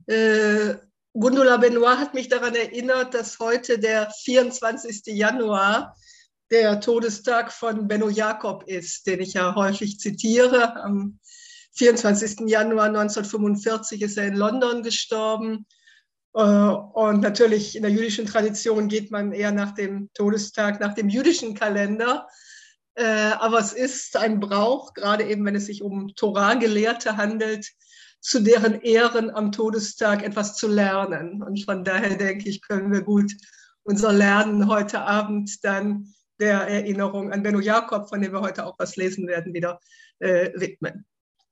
Äh, Gundula Benoit hat mich daran erinnert, dass heute der 24. Januar der Todestag von Benno Jakob ist, den ich ja häufig zitiere. Am 24. Januar 1945 ist er in London gestorben. Und natürlich in der jüdischen Tradition geht man eher nach dem Todestag, nach dem jüdischen Kalender. Aber es ist ein Brauch, gerade eben, wenn es sich um Torah-Gelehrte handelt, zu deren Ehren am Todestag etwas zu lernen. Und von daher denke ich, können wir gut unser Lernen heute Abend dann der Erinnerung an Benno Jakob, von dem wir heute auch was lesen werden, wieder widmen.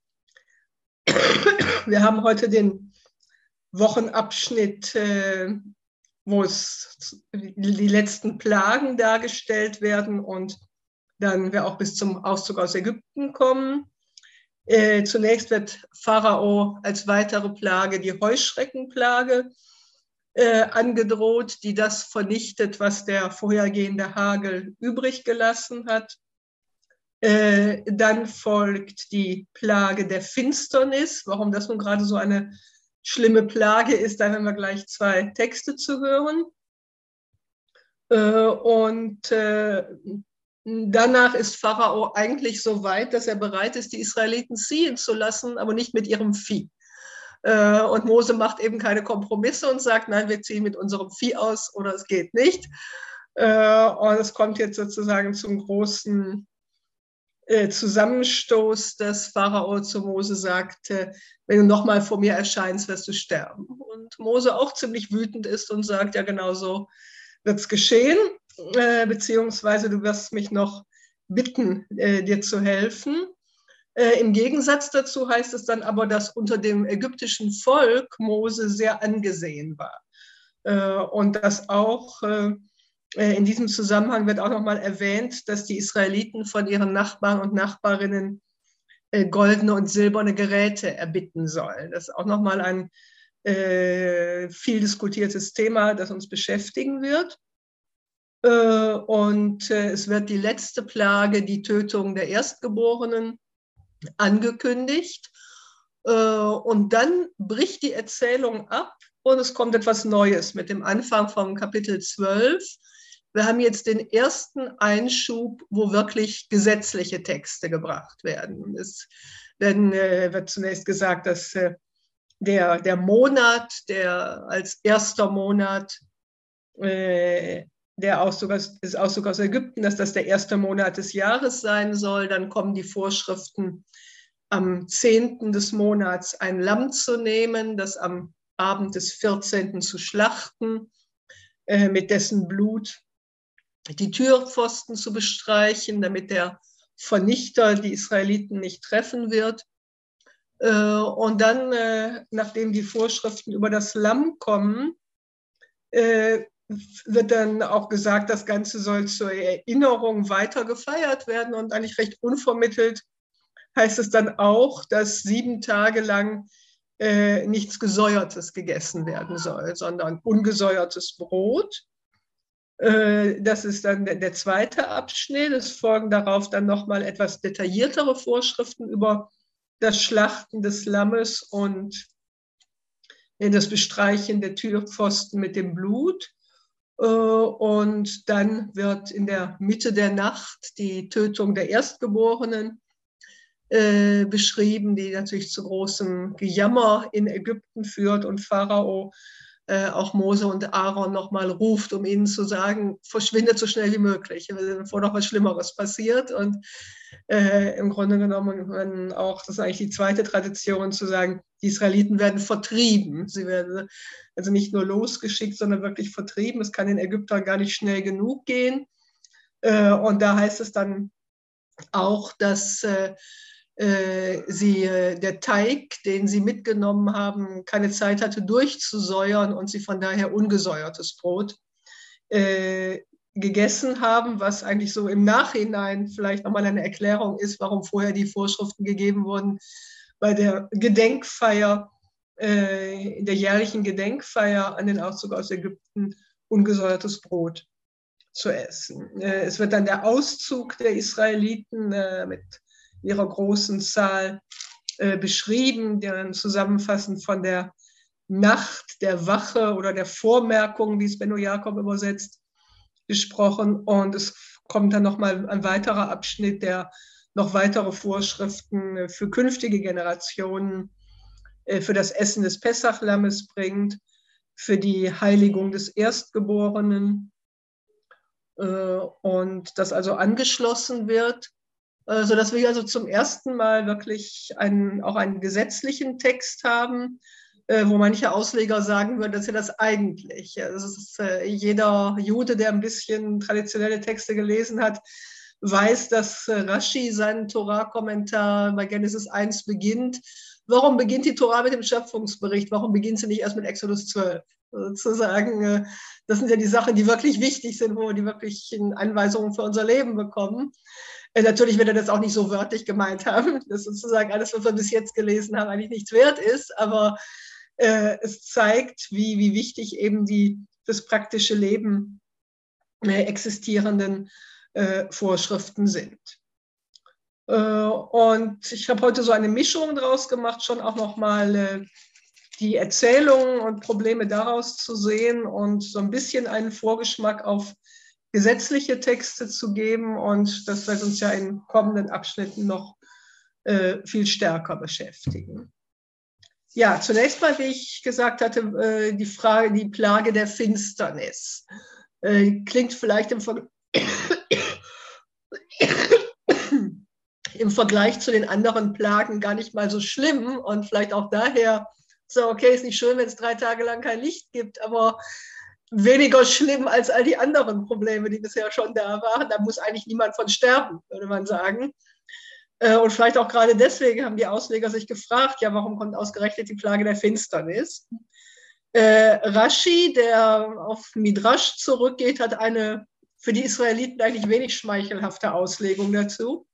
Wir haben heute den Wochenabschnitt, wo es die letzten Plagen dargestellt werden und dann wir auch bis zum Auszug aus Ägypten kommen. Zunächst wird Pharao als weitere Plage die Heuschreckenplage angedroht, die das vernichtet, was der vorhergehende Hagel übrig gelassen hat. Dann folgt die Plage der Finsternis. Warum das nun gerade so eine schlimme Plage ist, da haben wir gleich zwei Texte zu hören. Danach ist Pharao eigentlich so weit, dass er bereit ist, die Israeliten ziehen zu lassen, aber nicht mit ihrem Vieh. Und Mose macht eben keine Kompromisse und sagt, nein, wir ziehen mit unserem Vieh aus oder es geht nicht. Und es kommt jetzt sozusagen zum großen Zusammenstoß, dass Pharao zu Mose sagt, wenn du nochmal vor mir erscheinst, wirst du sterben. Und Mose auch ziemlich wütend ist und sagt, ja, genau so wird es geschehen, beziehungsweise du wirst mich noch bitten, dir zu helfen. Im Gegensatz dazu heißt es dann aber, dass unter dem ägyptischen Volk Mose sehr angesehen war. Und dass auch in diesem Zusammenhang wird auch nochmal erwähnt, dass die Israeliten von ihren Nachbarn und Nachbarinnen goldene und silberne Geräte erbitten sollen. Das ist auch nochmal ein viel diskutiertes Thema, das uns beschäftigen wird. Und es wird die letzte Plage, die Tötung der Erstgeborenen, angekündigt. Und dann bricht die Erzählung ab und es kommt etwas Neues mit dem Anfang vom Kapitel 12. Wir haben jetzt den ersten Einschub, wo wirklich gesetzliche Texte gebracht werden. Es wird zunächst gesagt, dass der Monat, der als erster Monat der Auszug aus Ägypten, dass das der erste Monat des Jahres sein soll. Dann kommen die Vorschriften, am 10. des Monats ein Lamm zu nehmen, das am Abend des 14. zu schlachten, mit dessen Blut die Türpfosten zu bestreichen, damit der Vernichter die Israeliten nicht treffen wird. Und dann, nachdem die Vorschriften über das Lamm kommen, wird dann auch gesagt, das Ganze soll zur Erinnerung weiter gefeiert werden und eigentlich recht unvermittelt heißt es dann auch, dass 7 Tage lang nichts Gesäuertes gegessen werden soll, sondern ungesäuertes Brot. Das ist dann der zweite Abschnitt. Es folgen darauf dann nochmal etwas detailliertere Vorschriften über das Schlachten des Lammes und das Bestreichen der Türpfosten mit dem Blut. Und dann wird in der Mitte der Nacht die Tötung der Erstgeborenen beschrieben, die natürlich zu großem Gejammer in Ägypten führt und Pharao auch Mose und Aaron nochmal ruft, um ihnen zu sagen, verschwindet so schnell wie möglich, bevor noch was Schlimmeres passiert. Und im Grunde genommen auch, das ist eigentlich die zweite Tradition, zu sagen, die Israeliten werden vertrieben. Sie werden also nicht nur losgeschickt, sondern wirklich vertrieben. Es kann den Ägyptern gar nicht schnell genug gehen. Und da heißt es dann auch, dass der Teig, den sie mitgenommen haben, keine Zeit hatte durchzusäuern und sie von daher ungesäuertes Brot gegessen haben, was eigentlich so im Nachhinein vielleicht nochmal eine Erklärung ist, warum vorher die Vorschriften gegeben wurden, bei der Gedenkfeier, der jährlichen Gedenkfeier an den Auszug aus Ägypten, ungesäuertes Brot zu essen. Es wird dann der Auszug der Israeliten mit ihrer großen Zahl beschrieben, die dann zusammenfassend von der Nacht, der Wache oder der Vormerkung, wie es Benno Jakob übersetzt, gesprochen. Und es kommt dann nochmal ein weiterer Abschnitt, der noch weitere Vorschriften für künftige Generationen, für das Essen des Pessachlammes bringt, für die Heiligung des Erstgeborenen, und das also angeschlossen wird, sodass wir also zum ersten Mal wirklich auch einen gesetzlichen Text haben, wo manche Ausleger sagen würden, das ist ja das eigentlich. Das ist, jeder Jude, der ein bisschen traditionelle Texte gelesen hat, weiß, dass Rashi seinen Torah-Kommentar bei Genesis 1 beginnt. Warum beginnt die Torah mit dem Schöpfungsbericht? Warum beginnt sie nicht erst mit Exodus 12? Sozusagen, das sind ja die Sachen, die wirklich wichtig sind, wo wir die wirklichen Anweisungen für unser Leben bekommen. Natürlich wird er das auch nicht so wörtlich gemeint haben, dass sozusagen alles, was wir bis jetzt gelesen haben, eigentlich nichts wert ist, aber es zeigt, wie wichtig eben die fürs praktische Leben existierenden Vorschriften sind. Und ich habe heute so eine Mischung draus gemacht, schon auch nochmal die Erzählungen und Probleme daraus zu sehen und so ein bisschen einen Vorgeschmack auf gesetzliche Texte zu geben. Und das wird uns ja in kommenden Abschnitten noch viel stärker beschäftigen. Ja, zunächst mal, wie ich gesagt hatte, die Plage der Finsternis. Klingt vielleicht im Vergleich zu den anderen Plagen gar nicht mal so schlimm und vielleicht auch daher so, okay, ist nicht schön, wenn es 3 Tage lang kein Licht gibt, aber weniger schlimm als all die anderen Probleme, die bisher schon da waren. Da muss eigentlich niemand von sterben, würde man sagen. Und vielleicht auch gerade deswegen haben die Ausleger sich gefragt, ja, warum kommt ausgerechnet die Plage der Finsternis? Rashi, der auf Midrash zurückgeht, hat eine für die Israeliten eigentlich wenig schmeichelhafte Auslegung dazu.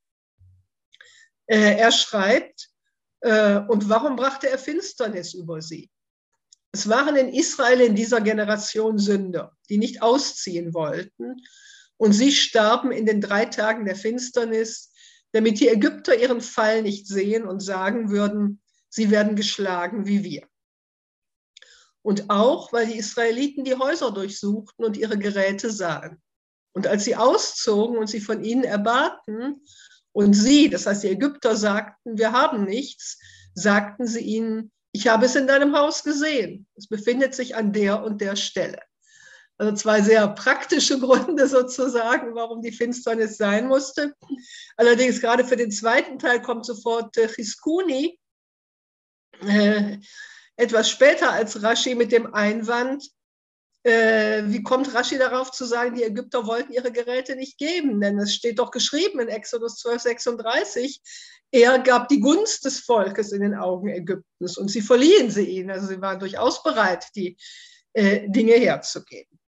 Er schreibt, und warum brachte er Finsternis über sie? Es waren in Israel in dieser Generation Sünder, die nicht ausziehen wollten, und sie starben in den 3 Tagen der Finsternis, damit die Ägypter ihren Fall nicht sehen und sagen würden, sie werden geschlagen wie wir. Und auch, weil die Israeliten die Häuser durchsuchten und ihre Geräte sahen. Und als sie auszogen und sie von ihnen erbaten, und sie, das heißt die Ägypter, sagten, wir haben nichts, sagten sie ihnen, ich habe es in deinem Haus gesehen. Es befindet sich an der und der Stelle. Also 2 sehr praktische Gründe sozusagen, warum die Finsternis sein musste. Allerdings gerade für den zweiten Teil kommt sofort Chizkuni, etwas später als Rashi, mit dem Einwand, wie kommt Rashi darauf zu sagen, die Ägypter wollten ihre Geräte nicht geben? Denn es steht doch geschrieben in Exodus 12,36, er gab die Gunst des Volkes in den Augen Ägyptens und sie verliehen sie ihnen. Also sie waren durchaus bereit, die Dinge herzugeben.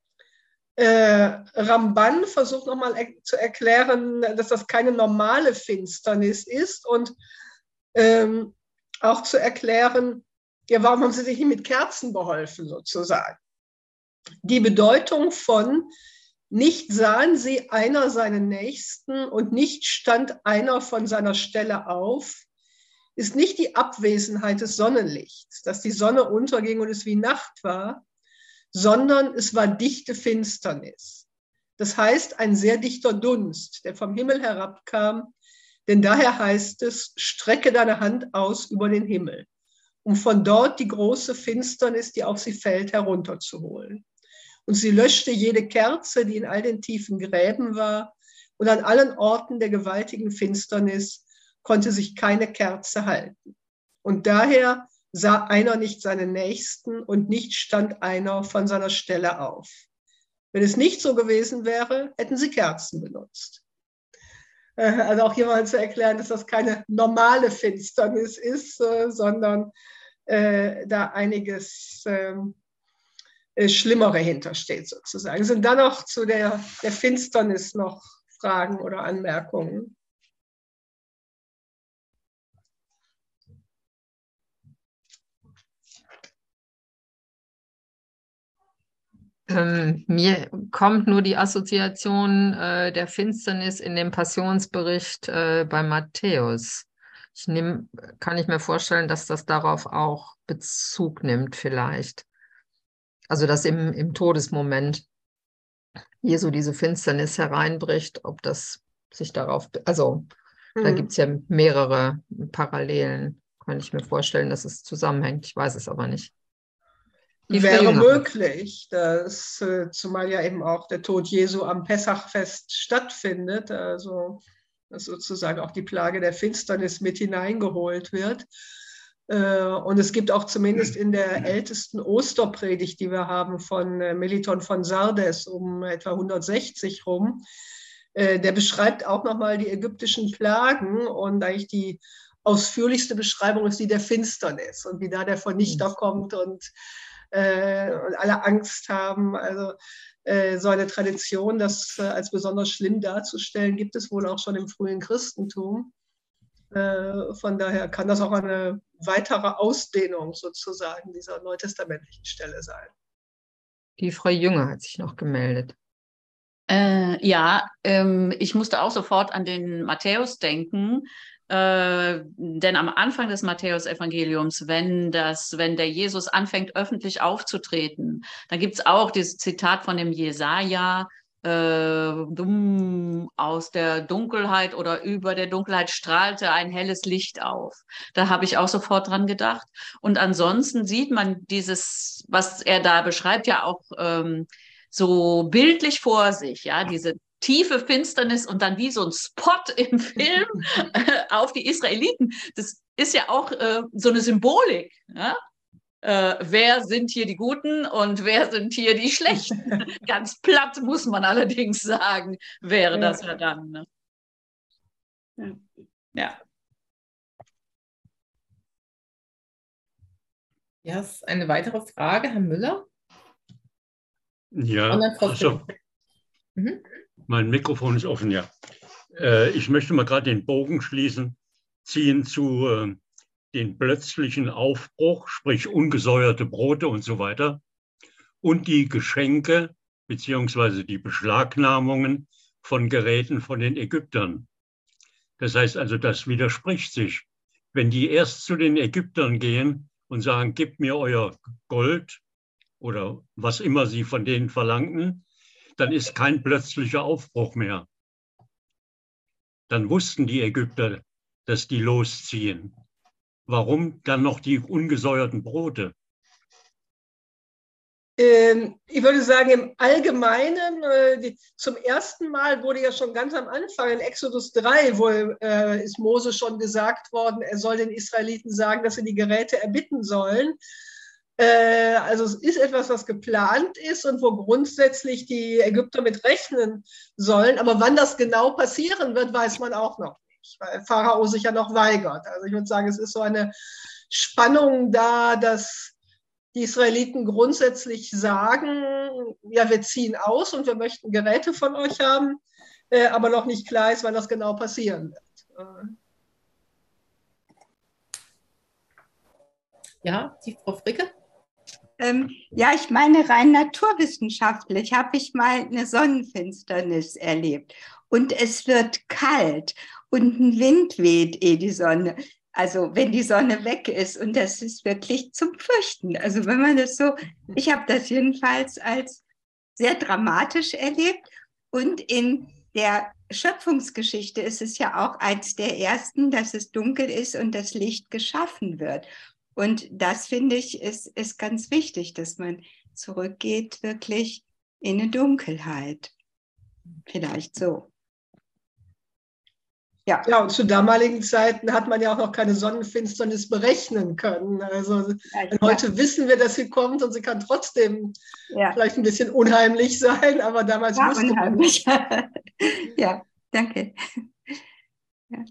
Ramban versucht nochmal zu erklären, dass das keine normale Finsternis ist und auch zu erklären, ja, warum haben sie sich nicht mit Kerzen beholfen sozusagen? Die Bedeutung von nicht sahen sie einer seinen Nächsten und nicht stand einer von seiner Stelle auf, ist nicht die Abwesenheit des Sonnenlichts, dass die Sonne unterging und es wie Nacht war, sondern es war dichte Finsternis. Das heißt, ein sehr dichter Dunst, der vom Himmel herabkam, denn daher heißt es, strecke deine Hand aus über den Himmel, um von dort die große Finsternis, die auf sie fällt, herunterzuholen. Und sie löschte jede Kerze, die in all den tiefen Gräben war, und an allen Orten der gewaltigen Finsternis konnte sich keine Kerze halten. Und daher sah einer nicht seinen Nächsten und nicht stand einer von seiner Stelle auf. Wenn es nicht so gewesen wäre, hätten sie Kerzen benutzt. Also auch hier mal zu erklären, dass das keine normale Finsternis ist, sondern da einiges Schlimmere hintersteht sozusagen. Sind dann noch zu der Finsternis noch Fragen oder Anmerkungen? Mir kommt nur die Assoziation der Finsternis in dem Passionsbericht bei Matthäus. kann ich mir vorstellen, dass das darauf auch Bezug nimmt vielleicht. Also dass im Todesmoment Jesu diese Finsternis hereinbricht, ob das sich darauf, also da gibt es ja mehrere Parallelen, kann ich mir vorstellen, dass es zusammenhängt. Ich weiß es aber nicht. Wäre möglich, dass, zumal ja eben auch der Tod Jesu am Pessachfest stattfindet, also dass sozusagen auch die Plage der Finsternis mit hineingeholt wird. Und es gibt auch zumindest in der ältesten Osterpredigt, die wir haben, von Meliton von Sardes um etwa 160 rum, der beschreibt auch nochmal die ägyptischen Plagen, und eigentlich die ausführlichste Beschreibung ist die der Finsternis und wie da der Vernichter kommt und alle Angst haben. Also so eine Tradition, das als besonders schlimm darzustellen, gibt es wohl auch schon im frühen Christentum. Von daher kann das auch eine weitere Ausdehnung sozusagen dieser neutestamentlichen Stelle sein. Die Frau Jünger hat sich noch gemeldet. Ich musste auch sofort an den Matthäus denken, denn am Anfang des Matthäus-Evangeliums, wenn der Jesus anfängt, öffentlich aufzutreten, da gibt es auch dieses Zitat von dem Jesaja, aus der Dunkelheit oder über der Dunkelheit strahlte ein helles Licht auf. Da habe ich auch sofort dran gedacht. Und ansonsten sieht man dieses, was er da beschreibt, ja auch so bildlich vor sich, ja, diese tiefe Finsternis und dann wie so ein Spot im Film auf die Israeliten. Das ist ja auch so eine Symbolik, ja? Wer sind hier die Guten und wer sind hier die Schlechten? Ganz platt muss man allerdings sagen, wäre das ja dann. Ne? Ja. Ja, ist eine weitere Frage, Herr Müller? Ja, also, mein Mikrofon ist offen, ja. Ich möchte mal gerade den Bogen ziehen zu den plötzlichen Aufbruch, sprich ungesäuerte Brote und so weiter, und die Geschenke beziehungsweise die Beschlagnahmungen von Geräten von den Ägyptern. Das heißt also, das widerspricht sich. Wenn die erst zu den Ägyptern gehen und sagen, gebt mir euer Gold oder was immer sie von denen verlangten, dann ist kein plötzlicher Aufbruch mehr. Dann wussten die Ägypter, dass die losziehen. Warum dann noch die ungesäuerten Brote? Ich würde sagen, im Allgemeinen, zum ersten Mal wurde ja schon ganz am Anfang in Exodus 3, wo ist Mose schon gesagt worden, er soll den Israeliten sagen, dass sie die Geräte erbitten sollen. Also es ist etwas, was geplant ist und wo grundsätzlich die Ägypter mit rechnen sollen. Aber wann das genau passieren wird, weiß man auch noch nicht, weil Pharao sich ja noch weigert. Also ich würde sagen, es ist so eine Spannung da, dass die Israeliten grundsätzlich sagen, ja, wir ziehen aus und wir möchten Geräte von euch haben, aber noch nicht klar ist, wann das genau passieren wird. Ja, die Frau Fricke? Ja, ich meine, rein naturwissenschaftlich habe ich mal eine Sonnenfinsternis erlebt. Und es wird kalt und ein Wind weht, die Sonne, also wenn die Sonne weg ist. Und das ist wirklich zum Fürchten. Also wenn man das so, ich habe das jedenfalls als sehr dramatisch erlebt. Und in der Schöpfungsgeschichte ist es ja auch eins der ersten, dass es dunkel ist und das Licht geschaffen wird. Und das, finde ich, ist ganz wichtig, dass man zurückgeht wirklich in eine Dunkelheit. Vielleicht so. Ja. Ja, und zu damaligen Zeiten hat man ja auch noch keine Sonnenfinsternis berechnen können. Also heute wissen wir, dass sie kommt und sie kann trotzdem vielleicht ein bisschen unheimlich sein, aber damals wusste unheimlich. Man. Ja, danke. Ja.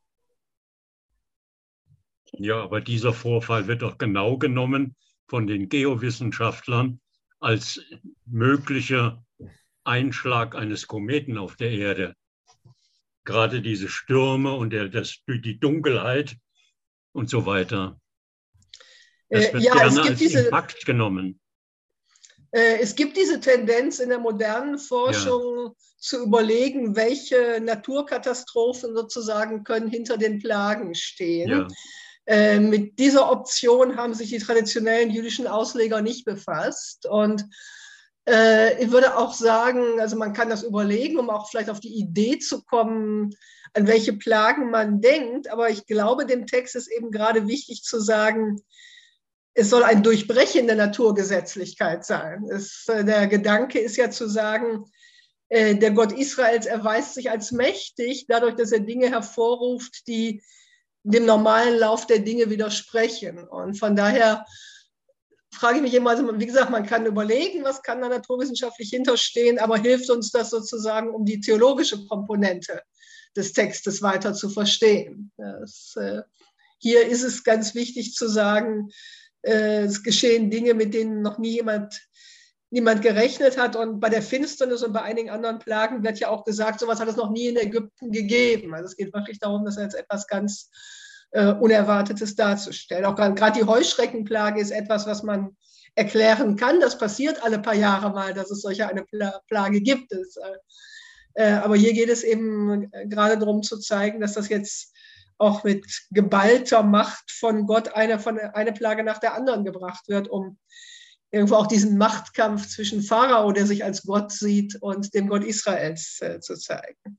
Ja, aber dieser Vorfall wird doch genau genommen von den Geowissenschaftlern als möglicher Einschlag eines Kometen auf der Erde. Gerade diese Stürme und die Dunkelheit und so weiter. Das wird gerne als Impact genommen. Es gibt diese Tendenz in der modernen Forschung zu überlegen, welche Naturkatastrophen sozusagen können hinter den Plagen stehen. Mit dieser Option haben sich die traditionellen jüdischen Ausleger nicht befasst. Und ich würde auch sagen, also man kann das überlegen, um auch vielleicht auf die Idee zu kommen, an welche Plagen man denkt. Aber ich glaube, dem Text ist eben gerade wichtig zu sagen, es soll ein Durchbrechen der Naturgesetzlichkeit sein. Der Gedanke ist ja zu sagen, der Gott Israels erweist sich als mächtig, dadurch, dass er Dinge hervorruft, die dem normalen Lauf der Dinge widersprechen. Und von daher frage ich mich immer, also wie gesagt, man kann überlegen, was kann da naturwissenschaftlich hinterstehen, aber hilft uns das sozusagen, um die theologische Komponente des Textes weiter zu verstehen. Hier ist es ganz wichtig zu sagen, es geschehen Dinge, mit denen noch nie niemand gerechnet hat. Und bei der Finsternis und bei einigen anderen Plagen wird ja auch gesagt, sowas hat es noch nie in Ägypten gegeben. Also es geht wirklich darum, das als etwas ganz Unerwartetes darzustellen. Auch gerade die Heuschreckenplage ist etwas, was man erklären kann. Das passiert alle paar Jahre mal, dass es solche eine Plage gibt. Aber hier geht es eben gerade darum zu zeigen, dass das jetzt auch mit geballter Macht von Gott eine Plage nach der anderen gebracht wird, um irgendwo auch diesen Machtkampf zwischen Pharao, der sich als Gott sieht, und dem Gott Israels zu zeigen.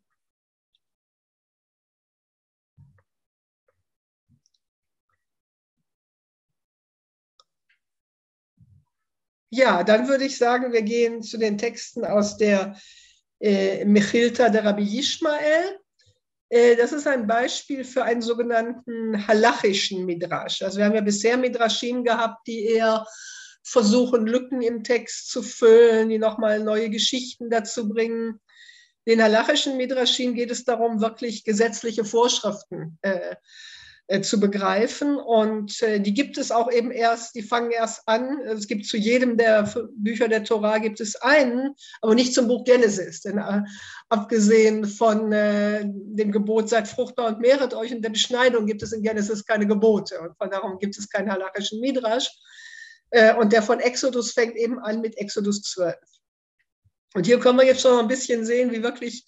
Ja, dann würde ich sagen, wir gehen zu den Texten aus der Mechilta der Rabbi Yishmael. Das ist ein Beispiel für einen sogenannten halachischen Midrash. Also wir haben ja bisher Midrashim gehabt, die eher versuchen, Lücken im Text zu füllen, die nochmal neue Geschichten dazu bringen. Den halachischen Midrashim geht es darum, wirklich gesetzliche Vorschriften zu begreifen. Und die gibt es auch eben erst, die fangen erst an. Es gibt zu jedem der Bücher der Torah gibt es einen, aber nicht zum Buch Genesis. Denn abgesehen von dem Gebot, seid fruchtbar und mehret euch, und der Beschneidung gibt es in Genesis keine Gebote. Und von darum gibt es keinen halachischen Midrash. Und der von Exodus fängt eben an mit Exodus 12. Und hier können wir jetzt schon ein bisschen sehen, wie wirklich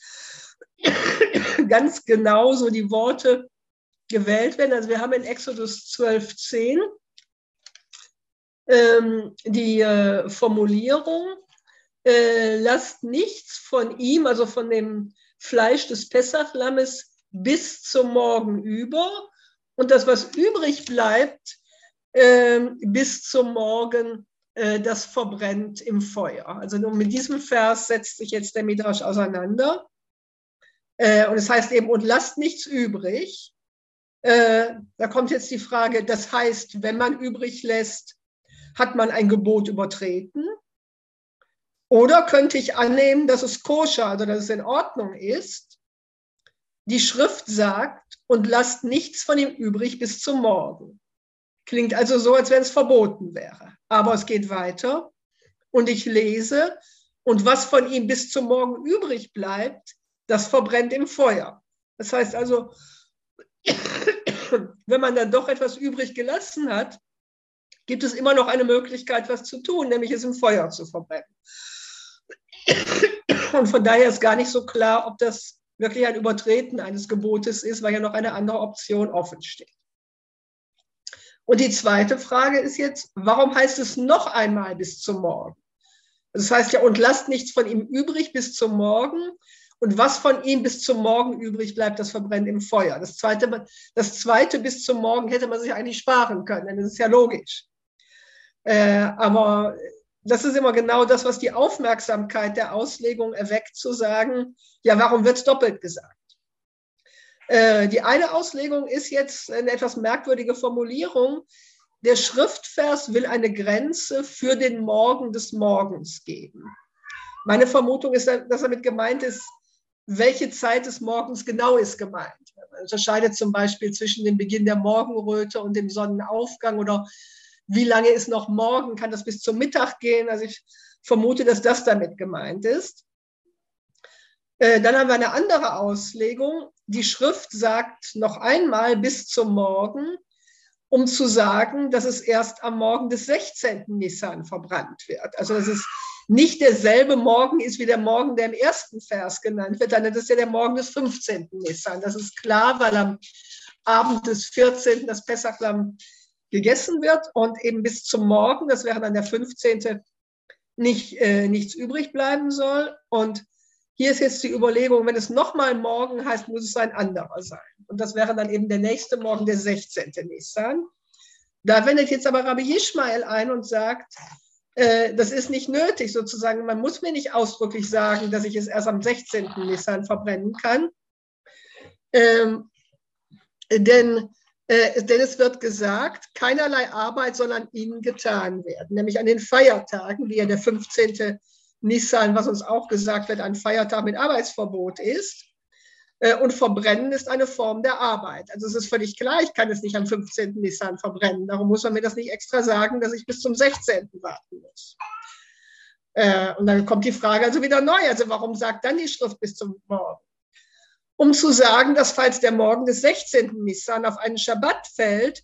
ganz genau so die Worte gewählt werden. Also wir haben in Exodus 12,10 die Formulierung, lasst nichts von ihm, also von dem Fleisch des Pessachlammes, bis zum Morgen über, und das, was übrig bleibt, bis zum Morgen, das verbrennt im Feuer. Also nur mit diesem Vers setzt sich jetzt der Midrash auseinander. Und es heißt eben, und lasst nichts übrig. Da kommt jetzt die Frage, das heißt, wenn man übrig lässt, hat man ein Gebot übertreten? Oder könnte ich annehmen, dass es koscher, also dass es in Ordnung ist? Die Schrift sagt, und lasst nichts von ihm übrig bis zum Morgen. Klingt also so, als wenn es verboten wäre. Aber es geht weiter. Und ich lese, und was von ihm bis zum Morgen übrig bleibt, das verbrennt im Feuer. Das heißt also, wenn man dann doch etwas übrig gelassen hat, gibt es immer noch eine Möglichkeit, was zu tun, nämlich es im Feuer zu verbrennen. Und von daher ist gar nicht so klar, ob das wirklich ein Übertreten eines Gebotes ist, weil ja noch eine andere Option offen steht. Und die zweite Frage ist jetzt, warum heißt es noch einmal bis zum Morgen? Das heißt ja, und lasst nichts von ihm übrig bis zum Morgen. Und was von ihm bis zum Morgen übrig bleibt, das verbrennt im Feuer. Das zweite bis zum Morgen hätte man sich eigentlich sparen können, denn das ist ja logisch. Aber das ist immer genau das, was die Aufmerksamkeit der Auslegung erweckt, zu sagen, ja, warum wird es doppelt gesagt? Die eine Auslegung ist jetzt eine etwas merkwürdige Formulierung. Der Schriftvers will eine Grenze für den Morgen des Morgens geben. Meine Vermutung ist, dass damit gemeint ist, welche Zeit des Morgens genau ist gemeint. Man unterscheidet zum Beispiel zwischen dem Beginn der Morgenröte und dem Sonnenaufgang, oder wie lange ist noch morgen, kann das bis zum Mittag gehen? Also ich vermute, dass das damit gemeint ist. Dann haben wir eine andere Auslegung. Die Schrift sagt noch einmal bis zum Morgen, um zu sagen, dass es erst am Morgen des 16. Nissan verbrannt wird. Also dass es nicht derselbe Morgen ist wie der Morgen, der im ersten Vers genannt wird, dann ist es ja der Morgen des 15. Nissan. Das ist klar, weil am Abend des 14. das Pessachlamm gegessen wird und eben bis zum Morgen, das wäre dann der 15., nichts übrig bleiben soll. Und hier ist jetzt die Überlegung, wenn es nochmal morgen heißt, muss es ein anderer sein. Und das wäre dann eben der nächste Morgen, der 16. Nissan. Da wendet jetzt aber Rabbi Yishmael ein und sagt, das ist nicht nötig sozusagen. Man muss mir nicht ausdrücklich sagen, dass ich es erst am 16. Nissan verbrennen kann. Denn es wird gesagt, keinerlei Arbeit soll an ihnen getan werden, nämlich an den Feiertagen, wie ja der 15. Nissan, was uns auch gesagt wird, ein Feiertag mit Arbeitsverbot ist. Und Verbrennen ist eine Form der Arbeit. Also es ist völlig klar, ich kann es nicht am 15. Nissan verbrennen. Darum muss man mir das nicht extra sagen, dass ich bis zum 16. warten muss. Und dann kommt die Frage also wieder neu. Also warum sagt dann die Schrift bis zum Morgen? Um zu sagen, dass falls der Morgen des 16. Nissan auf einen Schabbat fällt,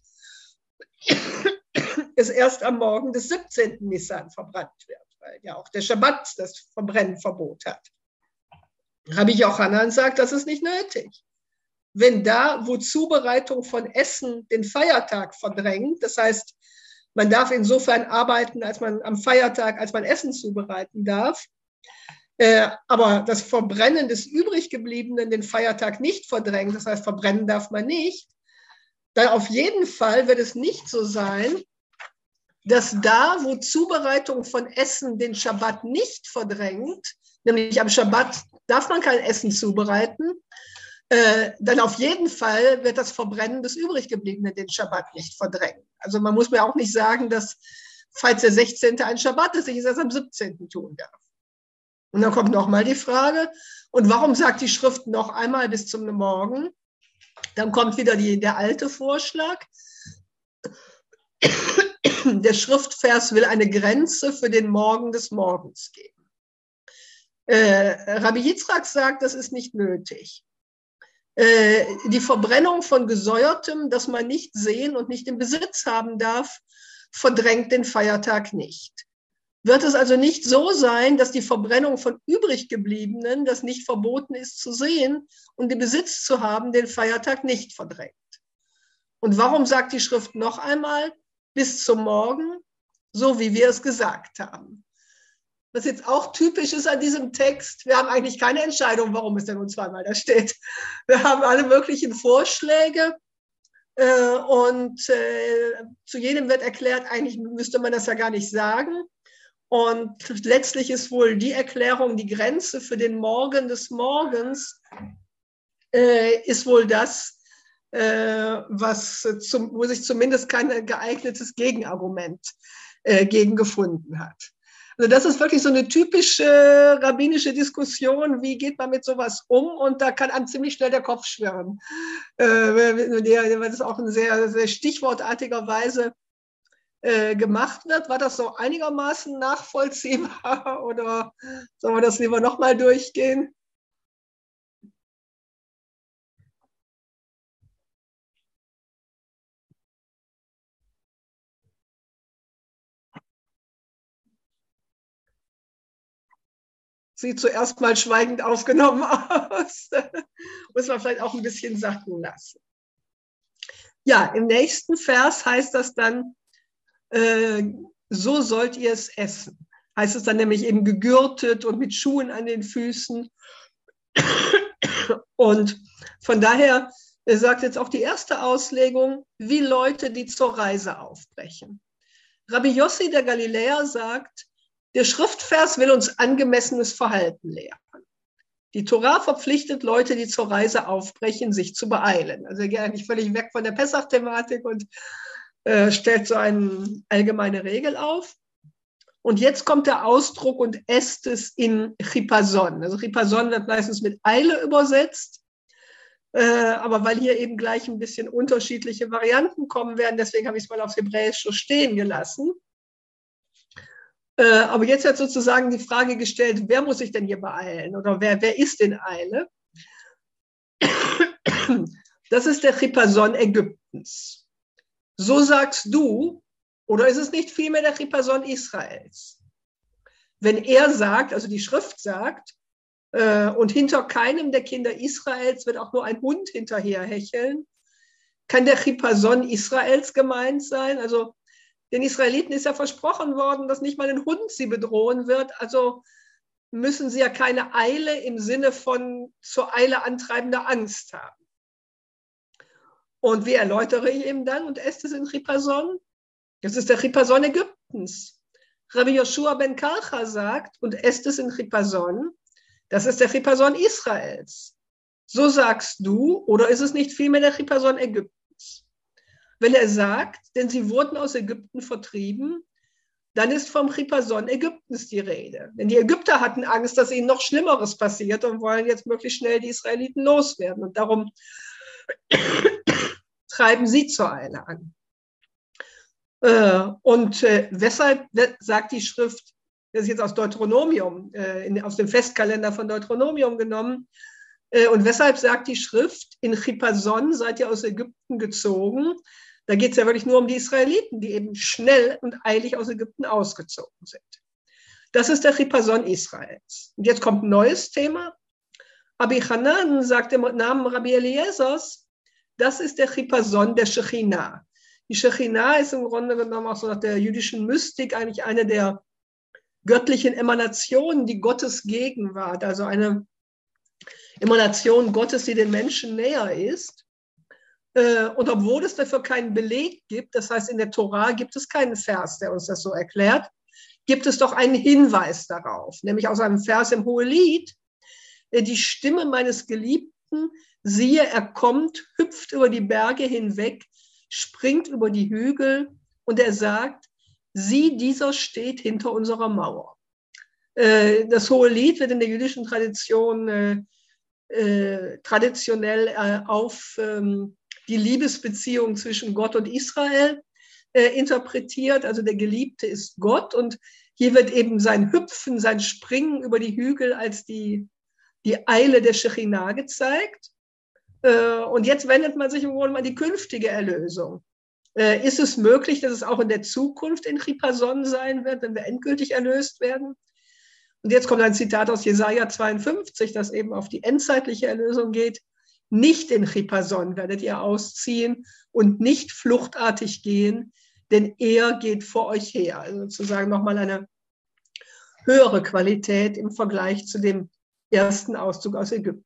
es erst am Morgen des 17. Nissan verbrannt wird, weil ja auch der Schabbat das Verbrennverbot hat. Rabbi Yochanan sagt, das ist nicht nötig. Wenn da, wo Zubereitung von Essen den Feiertag verdrängt, das heißt, man darf insofern arbeiten, als man am Feiertag, als man Essen zubereiten darf, aber das Verbrennen des Übriggebliebenen den Feiertag nicht verdrängt, das heißt, verbrennen darf man nicht, dann auf jeden Fall wird es nicht so sein, dass da, wo Zubereitung von Essen den Schabbat nicht verdrängt, nämlich am Schabbat darf man kein Essen zubereiten, dann auf jeden Fall wird das Verbrennen des Übriggebliebenen den Schabbat nicht verdrängen. Also man muss mir auch nicht sagen, dass, falls der 16. ein Schabbat ist, ich es erst am 17. tun darf. Und dann kommt nochmal die Frage, und warum sagt die Schrift noch einmal bis zum Morgen? Dann kommt wieder der alte Vorschlag. Der Schriftvers will eine Grenze für den Morgen des Morgens geben. Rabbi Yitzchak sagt, das ist nicht nötig. Die Verbrennung von Gesäuertem, das man nicht sehen und nicht im Besitz haben darf, verdrängt den Feiertag nicht. Wird es also nicht so sein, dass die Verbrennung von Übriggebliebenen, das nicht verboten ist zu sehen und den Besitz zu haben, den Feiertag nicht verdrängt? Und warum sagt die Schrift noch einmal, bis zum Morgen, so wie wir es gesagt haben? Was jetzt auch typisch ist an diesem Text, wir haben eigentlich keine Entscheidung, warum es denn nun zweimal da steht. Wir haben alle möglichen Vorschläge und zu jedem wird erklärt, eigentlich müsste man das ja gar nicht sagen. Und letztlich ist wohl die Erklärung, die Grenze für den Morgen des Morgens ist wohl das, wo sich zumindest kein geeignetes Gegenargument gegen gefunden hat. Also das ist wirklich so eine typische rabbinische Diskussion, wie geht man mit sowas um? Und da kann einem ziemlich schnell der Kopf schwirren. Weil das auch in sehr, sehr stichwortartiger Weise gemacht wird. War das so einigermaßen nachvollziehbar oder sollen wir das lieber nochmal durchgehen? Sieht zuerst mal schweigend aufgenommen aus. Muss man vielleicht auch ein bisschen sacken lassen. Ja, im nächsten Vers heißt das dann, so sollt ihr es essen. Heißt es dann nämlich eben gegürtet und mit Schuhen an den Füßen. Und von daher sagt jetzt auch die erste Auslegung, wie Leute, die zur Reise aufbrechen. Rabbi Yossi der Galiläer sagt, der Schriftvers will uns angemessenes Verhalten lehren. Die Tora verpflichtet Leute, die zur Reise aufbrechen, sich zu beeilen. Also er geht eigentlich völlig weg von der Pessach-Thematik und stellt so eine allgemeine Regel auf. Und jetzt kommt der Ausdruck und esst es in Chipason. Also Chipason wird meistens mit Eile übersetzt, aber weil hier eben gleich ein bisschen unterschiedliche Varianten kommen werden, deswegen habe ich es mal aufs Hebräisch so stehen gelassen. Aber jetzt wird sozusagen die Frage gestellt, wer muss sich denn hier beeilen oder wer ist in Eile? Das ist der Chipason Ägyptens. so sagst du, oder ist es nicht vielmehr der Chipason Israels? Wenn er sagt, also die Schrift sagt, und hinter keinem der Kinder Israels wird auch nur ein Hund hinterher hecheln, kann der Chipason Israels gemeint sein? Also den Israeliten ist ja versprochen worden, dass nicht mal ein Hund sie bedrohen wird. Also müssen sie ja keine Eile im Sinne von zur Eile antreibender Angst haben. Und wie erläutere ich eben dann? Und ist es in Chipason? Das ist der Chipason Ägyptens. Rabbi Joshua ben Karcha sagt, und ist es in Chipason, das ist der Chipason Israels. So sagst du, oder ist es nicht vielmehr der Chipason Ägyptens? Wenn er sagt, denn sie wurden aus Ägypten vertrieben, dann ist vom Chipason Ägyptens die Rede. Denn die Ägypter hatten Angst, dass ihnen noch Schlimmeres passiert und wollen jetzt möglichst schnell die Israeliten loswerden. Und darum treiben sie zur Eile an. Weshalb sagt die Schrift, das ist jetzt aus Deuteronomium, aus dem Festkalender von Deuteronomium genommen, und weshalb sagt die Schrift, in Chipason seid ihr aus Ägypten gezogen? Da geht es ja wirklich nur um die Israeliten, die eben schnell und eilig aus Ägypten ausgezogen sind. Das ist der Chipason Israels. Und jetzt kommt ein neues Thema. Abi Hanan sagt im Namen Rabbi Eliezers, das ist der Chipason der Shechinah. Die Shechinah ist im Grunde genommen auch so nach der jüdischen Mystik eigentlich eine der göttlichen Emanationen, die Gottes Gegenwart, also eine Emanation Gottes, die den Menschen näher ist. Und obwohl es dafür keinen Beleg gibt, das heißt in der Tora gibt es keinen Vers, der uns das so erklärt, gibt es doch einen Hinweis darauf, nämlich aus einem Vers im Hohelied, die Stimme meines Geliebten, siehe, er kommt, hüpft über die Berge hinweg, springt über die Hügel und er sagt, sieh, dieser steht hinter unserer Mauer. Das Hohelied wird in der jüdischen Tradition traditionell auf die Liebesbeziehung zwischen Gott und Israel interpretiert. Also der Geliebte ist Gott und hier wird eben sein Hüpfen, sein Springen über die Hügel als die Eile der Shechinah gezeigt. Und jetzt wendet man sich im Grunde an die künftige Erlösung. Ist es möglich, dass es auch in der Zukunft in Chipason sein wird, wenn wir endgültig erlöst werden? Und jetzt kommt ein Zitat aus Jesaja 52, das eben auf die endzeitliche Erlösung geht. Nicht in Chipason werdet ihr ausziehen und nicht fluchtartig gehen, denn er geht vor euch her. Also sozusagen nochmal eine höhere Qualität im Vergleich zu dem ersten Auszug aus Ägypten.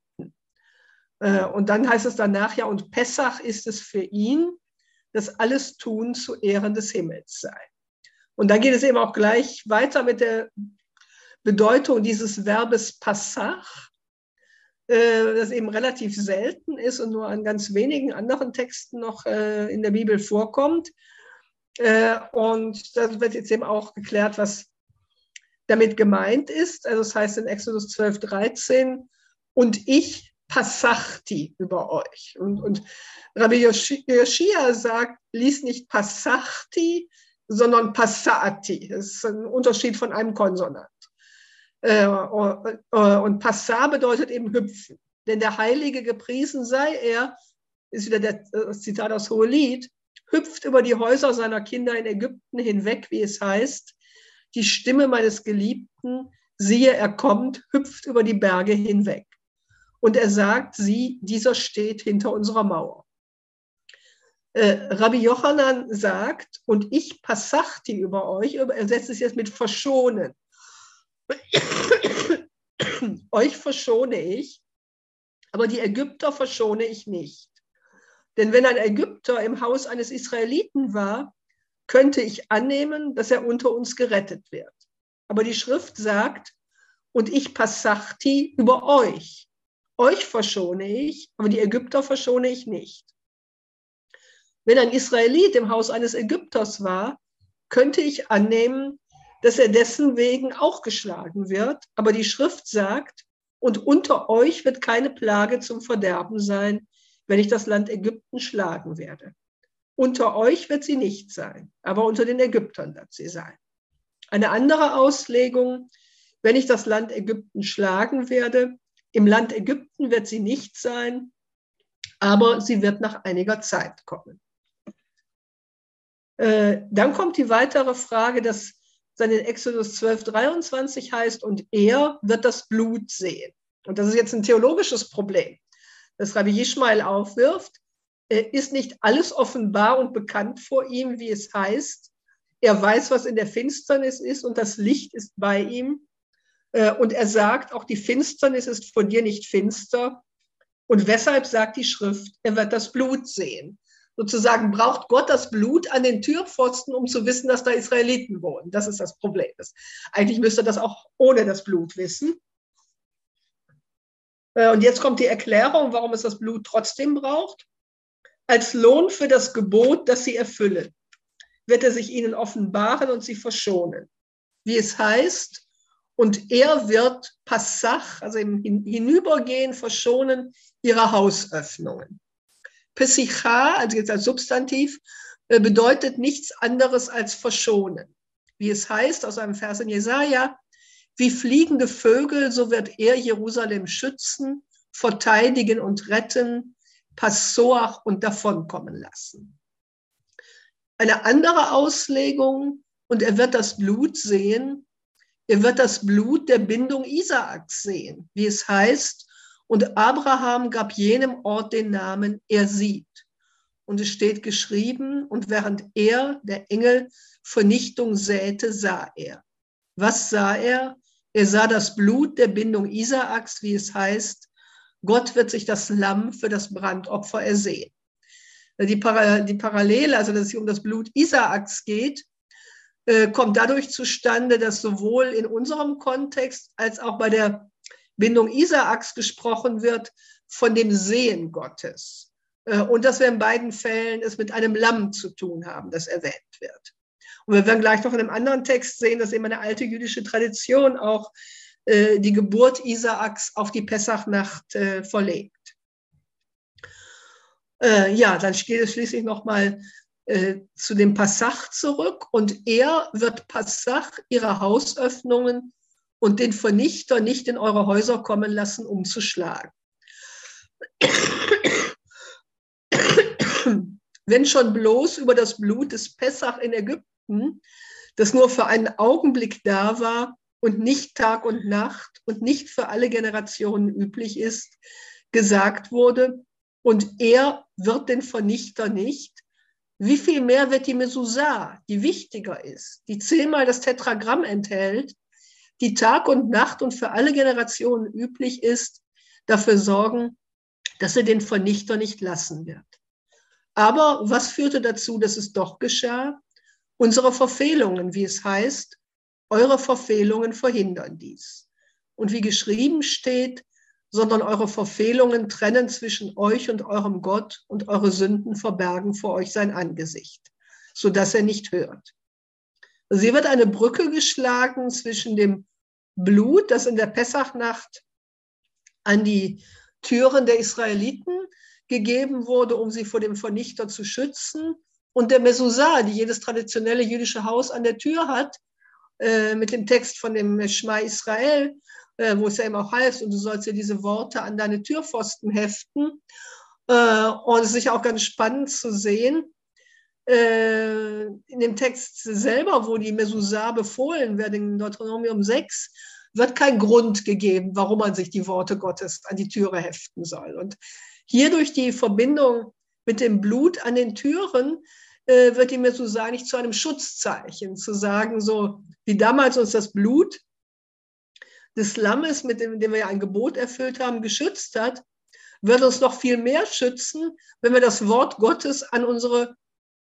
Und dann heißt es danach, ja, und Pessach ist es für ihn, dass alles Tun zu Ehren des Himmels sei. Und dann geht es eben auch gleich weiter mit der Bedeutung dieses Verbes Passach, das eben relativ selten ist und nur an ganz wenigen anderen Texten noch in der Bibel vorkommt. Und da wird jetzt eben auch geklärt, was damit gemeint ist. Also das heißt in Exodus 12,13, und ich Passachti über euch. Und Rabbi Yoshia sagt, lies nicht Passachti, sondern Passati. Das ist ein Unterschied von einem Konsonant. Und Passah bedeutet eben hüpfen. Denn der Heilige gepriesen sei er, ist wieder das Zitat aus Hohelied, hüpft über die Häuser seiner Kinder in Ägypten hinweg, wie es heißt, die Stimme meines Geliebten, siehe, er kommt, hüpft über die Berge hinweg. Und er sagt, sieh, dieser steht hinter unserer Mauer. Rabbi Yochanan sagt, und ich Passachti über euch, er setzt es jetzt mit verschonen. Euch verschone ich, aber die Ägypter verschone ich nicht. Denn wenn ein Ägypter im Haus eines Israeliten war, könnte ich annehmen, dass er unter uns gerettet wird. Aber die Schrift sagt, und ich Passachti über euch. Euch verschone ich, aber die Ägypter verschone ich nicht. Wenn ein Israelit im Haus eines Ägypters war, könnte ich annehmen, dass er dessen wegen auch geschlagen wird. Aber die Schrift sagt, und unter euch wird keine Plage zum Verderben sein, wenn ich das Land Ägypten schlagen werde. Unter euch wird sie nicht sein, aber unter den Ägyptern wird sie sein. Eine andere Auslegung, wenn ich das Land Ägypten schlagen werde, im Land Ägypten wird sie nicht sein, aber sie wird nach einiger Zeit kommen. Dann kommt die weitere Frage, dass dann in Exodus 12,23 heißt, und er wird das Blut sehen. Und das ist jetzt ein theologisches Problem, das Rabbi Ishmael aufwirft. Ist nicht alles offenbar und bekannt vor ihm, wie es heißt? Er weiß, was in der Finsternis ist, und das Licht ist bei ihm. Und er sagt, auch die Finsternis ist vor dir nicht finster. Und weshalb sagt die Schrift, er wird das Blut sehen? Sozusagen braucht Gott das Blut an den Türpfosten, um zu wissen, dass da Israeliten wohnen. Das ist das Problem. Eigentlich müsste er das auch ohne das Blut wissen. Und jetzt kommt die Erklärung, warum es das Blut trotzdem braucht. Als Lohn für das Gebot, das sie erfüllen, wird er sich ihnen offenbaren und sie verschonen. Wie es heißt, und er wird Passach, also im Hinübergehen, verschonen ihrer Hausöffnungen. Pesicha, also jetzt als Substantiv, bedeutet nichts anderes als verschonen. Wie es heißt aus einem Vers in Jesaja, wie fliegende Vögel, so wird er Jerusalem schützen, verteidigen und retten, Passoach und davonkommen lassen. Eine andere Auslegung, und er wird das Blut sehen, er wird das Blut der Bindung Isaaks sehen, wie es heißt, und Abraham gab jenem Ort den Namen, er sieht. Und es steht geschrieben, und während er, der Engel, Vernichtung säte, sah er. Was sah er? Er sah das Blut der Bindung Isaaks, wie es heißt, Gott wird sich das Lamm für das Brandopfer ersehen. Die Parallele, also dass es hier um das Blut Isaaks geht, kommt dadurch zustande, dass sowohl in unserem Kontext als auch bei der Bindung Isaaks gesprochen wird von dem Sehen Gottes. Und dass wir in beiden Fällen es mit einem Lamm zu tun haben, das erwähnt wird. Und wir werden gleich noch in einem anderen Text sehen, dass eben eine alte jüdische Tradition auch die Geburt Isaaks auf die Pessachnacht verlegt. Ja, dann geht es schließlich nochmal zu dem Passach zurück. Und er wird Passach ihre Hausöffnungen und den Vernichter nicht in eure Häuser kommen lassen, um zu schlagen. Wenn schon bloß über das Blut des Pessach in Ägypten, das nur für einen Augenblick da war und nicht Tag und Nacht und nicht für alle Generationen üblich ist, gesagt wurde, und er wird den Vernichter nicht, wie viel mehr wird die Mezuzah, die wichtiger ist, die 10-mal das Tetragramm enthält, die Tag und Nacht und für alle Generationen üblich ist, dafür sorgen, dass er den Vernichter nicht lassen wird. Aber was führte dazu, dass es doch geschah? Unsere Verfehlungen, wie es heißt, eure Verfehlungen verhindern dies. Und wie geschrieben steht, sondern eure Verfehlungen trennen zwischen euch und eurem Gott und eure Sünden verbergen vor euch sein Angesicht, sodass er nicht hört. Also hier wird eine Brücke geschlagen zwischen dem Blut, das in der Pessachnacht an die Türen der Israeliten gegeben wurde, um sie vor dem Vernichter zu schützen, und der Mezuzah, die jedes traditionelle jüdische Haus an der Tür hat, mit dem Text von dem Schma Israel, wo es ja eben auch heißt, und du sollst dir diese Worte an deine Türpfosten heften. Und es ist sicher auch ganz spannend zu sehen, in dem Text selber, wo die Mezuzah befohlen wird, in Deuteronomium 6, wird kein Grund gegeben, warum man sich die Worte Gottes an die Türe heften soll. Und hier durch die Verbindung mit dem Blut an den Türen wird die Mezuzah nicht zu einem Schutzzeichen, zu sagen, so wie damals uns das Blut des Lammes, mit dem wir ja ein Gebot erfüllt haben, geschützt hat, wird uns noch viel mehr schützen, wenn wir das Wort Gottes an unsere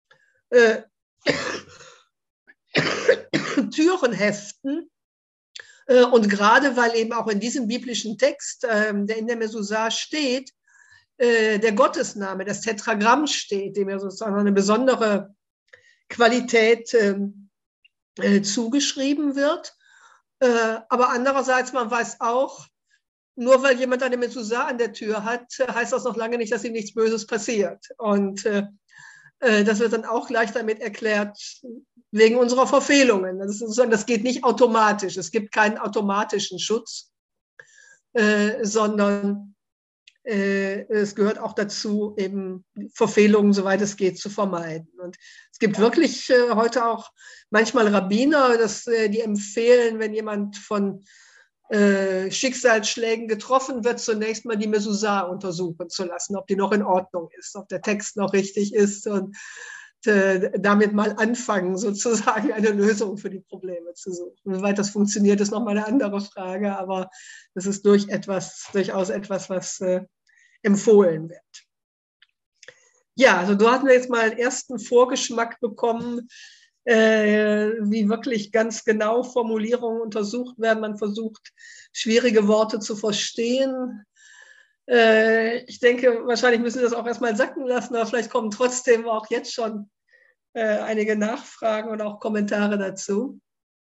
Türen heften. Und gerade weil eben auch in diesem biblischen Text, der in der Mezuzah steht, der Gottesname, das Tetragramm steht, dem ja sozusagen eine besondere Qualität zugeschrieben wird. Aber andererseits, man weiß auch, nur weil jemand eine Mezuzah an der Tür hat, heißt das noch lange nicht, dass ihm nichts Böses passiert. Und das wird dann auch gleich damit erklärt, wegen unserer Verfehlungen. Das ist sozusagen, das geht nicht automatisch. Es gibt keinen automatischen Schutz, sondern es gehört auch dazu, eben Verfehlungen, soweit es geht, zu vermeiden. Und es gibt wirklich heute auch manchmal Rabbiner, die empfehlen, wenn jemand von Schicksalsschlägen getroffen wird, zunächst mal die Mezuzah untersuchen zu lassen, ob die noch in Ordnung ist, ob der Text noch richtig ist und damit mal anfangen, sozusagen eine Lösung für die Probleme zu suchen. Wie weit das funktioniert, ist nochmal eine andere Frage, aber das ist durchaus etwas, was empfohlen wird. Ja, also da hatten wir jetzt mal einen ersten Vorgeschmack bekommen, wie wirklich ganz genau Formulierungen untersucht werden. Man versucht, schwierige Worte zu verstehen. Ich denke, wahrscheinlich müssen wir das auch erstmal sacken lassen, aber vielleicht kommen trotzdem auch jetzt schon einige Nachfragen und auch Kommentare dazu.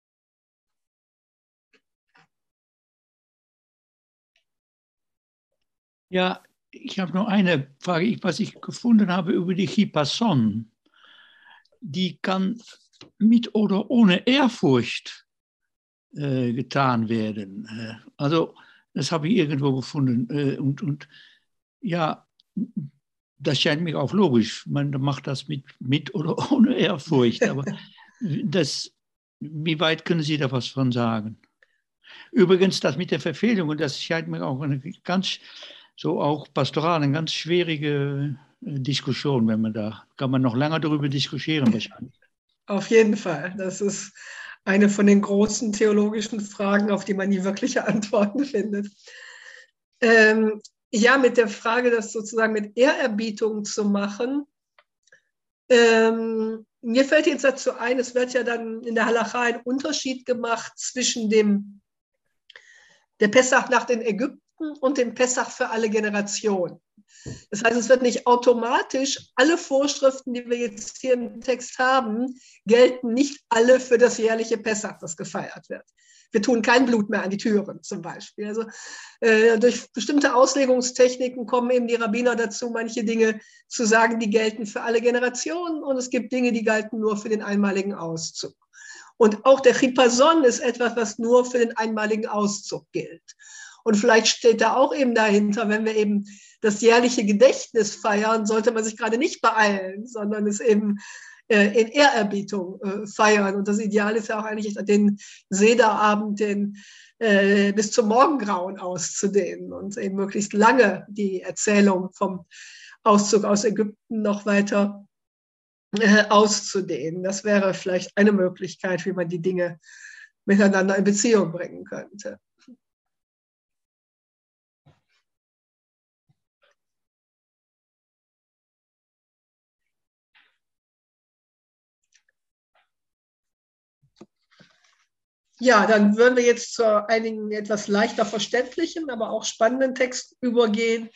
Ja, ich habe noch eine Frage, was ich gefunden habe über die Chipasson. Die kann mit oder ohne Ehrfurcht getan werden. Also das habe ich irgendwo gefunden. Und ja, das scheint mir auch logisch. Man macht das mit oder ohne Ehrfurcht. Aber wie weit können Sie da was von sagen? Übrigens, das mit der Verfehlung, und das scheint mir auch eine ganz, so auch pastoral, eine ganz schwierige Diskussion, kann man noch lange darüber diskutieren wahrscheinlich. Auf jeden Fall. Das ist eine von den großen theologischen Fragen, auf die man nie wirkliche Antworten findet. Ja, mit der Frage, das sozusagen mit Ehrerbietung zu machen. Mir fällt jetzt dazu ein, es wird ja dann in der Halacha ein Unterschied gemacht zwischen der Pessachnacht in Ägypten und dem Pessach für alle Generationen. Das heißt, es wird nicht automatisch, alle Vorschriften, die wir jetzt hier im Text haben, gelten nicht alle für das jährliche Pessach, das gefeiert wird. Wir tun kein Blut mehr an die Türen zum Beispiel. Also durch bestimmte Auslegungstechniken kommen eben die Rabbiner dazu, manche Dinge zu sagen, die gelten für alle Generationen, und es gibt Dinge, die galten nur für den einmaligen Auszug. Und auch der Chipasson ist etwas, was nur für den einmaligen Auszug gilt. Und vielleicht steht da auch eben dahinter, wenn wir eben das jährliche Gedächtnis feiern, sollte man sich gerade nicht beeilen, sondern es eben in Ehrerbietung feiern. Und das Ideal ist ja auch eigentlich den Sederabend bis zum Morgengrauen auszudehnen und eben möglichst lange die Erzählung vom Auszug aus Ägypten noch weiter auszudehnen. Das wäre vielleicht eine Möglichkeit, wie man die Dinge miteinander in Beziehung bringen könnte. Ja, dann würden wir jetzt zu einigen etwas leichter verständlichen, aber auch spannenden Texten übergehen.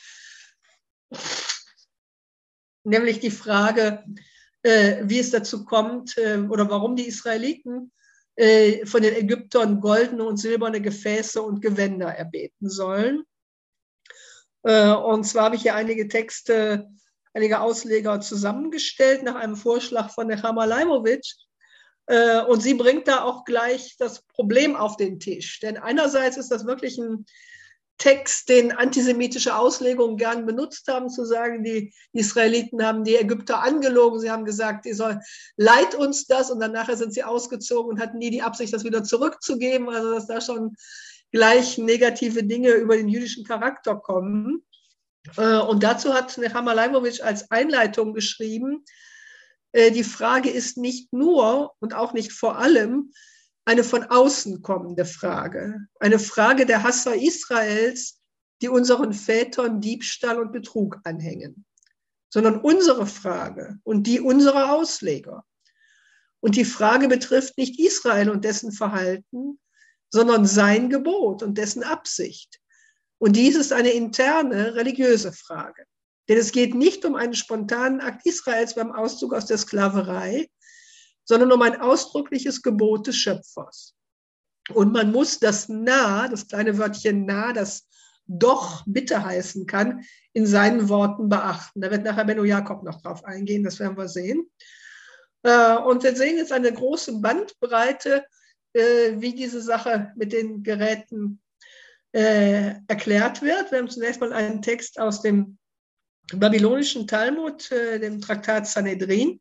Nämlich die Frage, wie es dazu kommt oder warum die Israeliten von den Ägyptern goldene und silberne Gefäße und Gewänder erbeten sollen. Und zwar habe ich hier einige Texte, einige Ausleger zusammengestellt nach einem Vorschlag von Nechama Leibowitsch. Und sie bringt da auch gleich das Problem auf den Tisch. Denn einerseits ist das wirklich ein Text, den antisemitische Auslegungen gern benutzt haben, zu sagen, die Israeliten haben die Ägypter angelogen, sie haben gesagt, leid uns das, und dann nachher sind sie ausgezogen und hatten nie die Absicht, das wieder zurückzugeben, also dass da schon gleich negative Dinge über den jüdischen Charakter kommen. Und dazu hat Nechama Leibowitsch als Einleitung geschrieben, die Frage ist nicht nur und auch nicht vor allem eine von außen kommende Frage, eine Frage der Hasser Israels, die unseren Vätern Diebstahl und Betrug anhängen, sondern unsere Frage und die unserer Ausleger. Und die Frage betrifft nicht Israel und dessen Verhalten, sondern sein Gebot und dessen Absicht. Und dies ist eine interne religiöse Frage. Denn es geht nicht um einen spontanen Akt Israels beim Auszug aus der Sklaverei, sondern um ein ausdrückliches Gebot des Schöpfers. Und man muss das nah, das kleine Wörtchen nah, das doch bitte heißen kann, in seinen Worten beachten. Da wird nachher Benno Jakob noch drauf eingehen, das werden wir sehen. Und wir sehen jetzt eine große Bandbreite, wie diese Sache mit den Geräten erklärt wird. Wir haben zunächst mal einen Text aus dem babylonischen Talmud, dem Traktat Sanhedrin,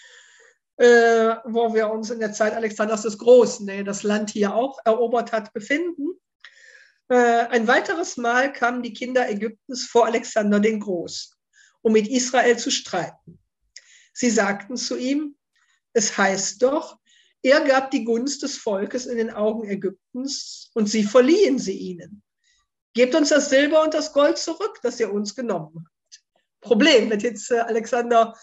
wo wir uns in der Zeit Alexanders des Großen, der das Land hier auch erobert hat, befinden. Ein weiteres Mal kamen die Kinder Ägyptens vor Alexander den Großen, um mit Israel zu streiten. Sie sagten zu ihm, es heißt doch, er gab die Gunst des Volkes in den Augen Ägyptens und sie verliehen sie ihnen. Gebt uns das Silber und das Gold zurück, das ihr uns genommen habt. Problem, wird jetzt Alexander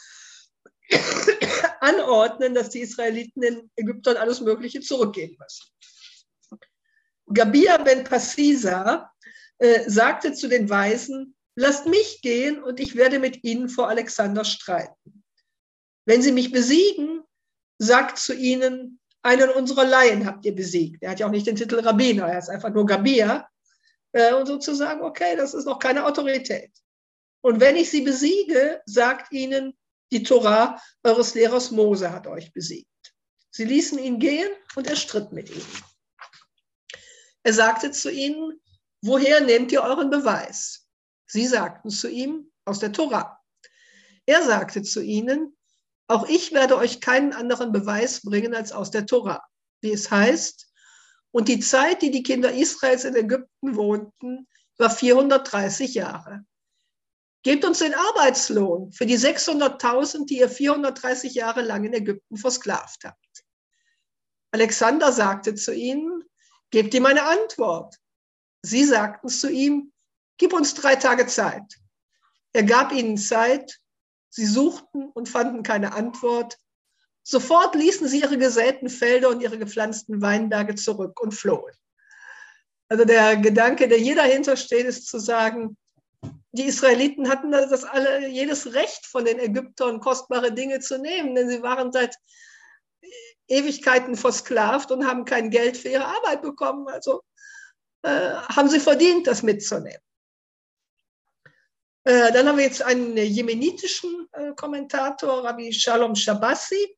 anordnen, dass die Israeliten den Ägyptern alles Mögliche zurückgeben müssen. Gabia ben Passisa sagte zu den Weisen, lasst mich gehen und ich werde mit ihnen vor Alexander streiten. Wenn sie mich besiegen, sagt zu ihnen, einen unserer Laien habt ihr besiegt. Er hat ja auch nicht den Titel Rabbiner, er ist einfach nur Gabia. Und sozusagen, okay, das ist noch keine Autorität. Und wenn ich sie besiege, sagt ihnen, die Torah eures Lehrers Mose hat euch besiegt. Sie ließen ihn gehen und er stritt mit ihnen. Er sagte zu ihnen, woher nehmt ihr euren Beweis? Sie sagten zu ihm, aus der Torah. Er sagte zu ihnen, auch ich werde euch keinen anderen Beweis bringen als aus der Torah. Wie es heißt, und die Zeit, die die Kinder Israels in Ägypten wohnten, war 430 Jahre. Gebt uns den Arbeitslohn für die 600.000, die ihr 430 Jahre lang in Ägypten versklavt habt. Alexander sagte zu ihnen, gebt ihm eine Antwort. Sie sagten zu ihm, gib uns 3 Tage Zeit. Er gab ihnen Zeit, sie suchten und fanden keine Antwort. Sofort ließen sie ihre gesäten Felder und ihre gepflanzten Weinberge zurück und flohen. Also der Gedanke, der hier dahinter steht, ist zu sagen, die Israeliten hatten jedes Recht von den Ägyptern, kostbare Dinge zu nehmen, denn sie waren seit Ewigkeiten versklavt und haben kein Geld für ihre Arbeit bekommen. Also haben sie verdient, das mitzunehmen. Dann haben wir jetzt einen jemenitischen Kommentator, Rabbi Shalom Shabassi.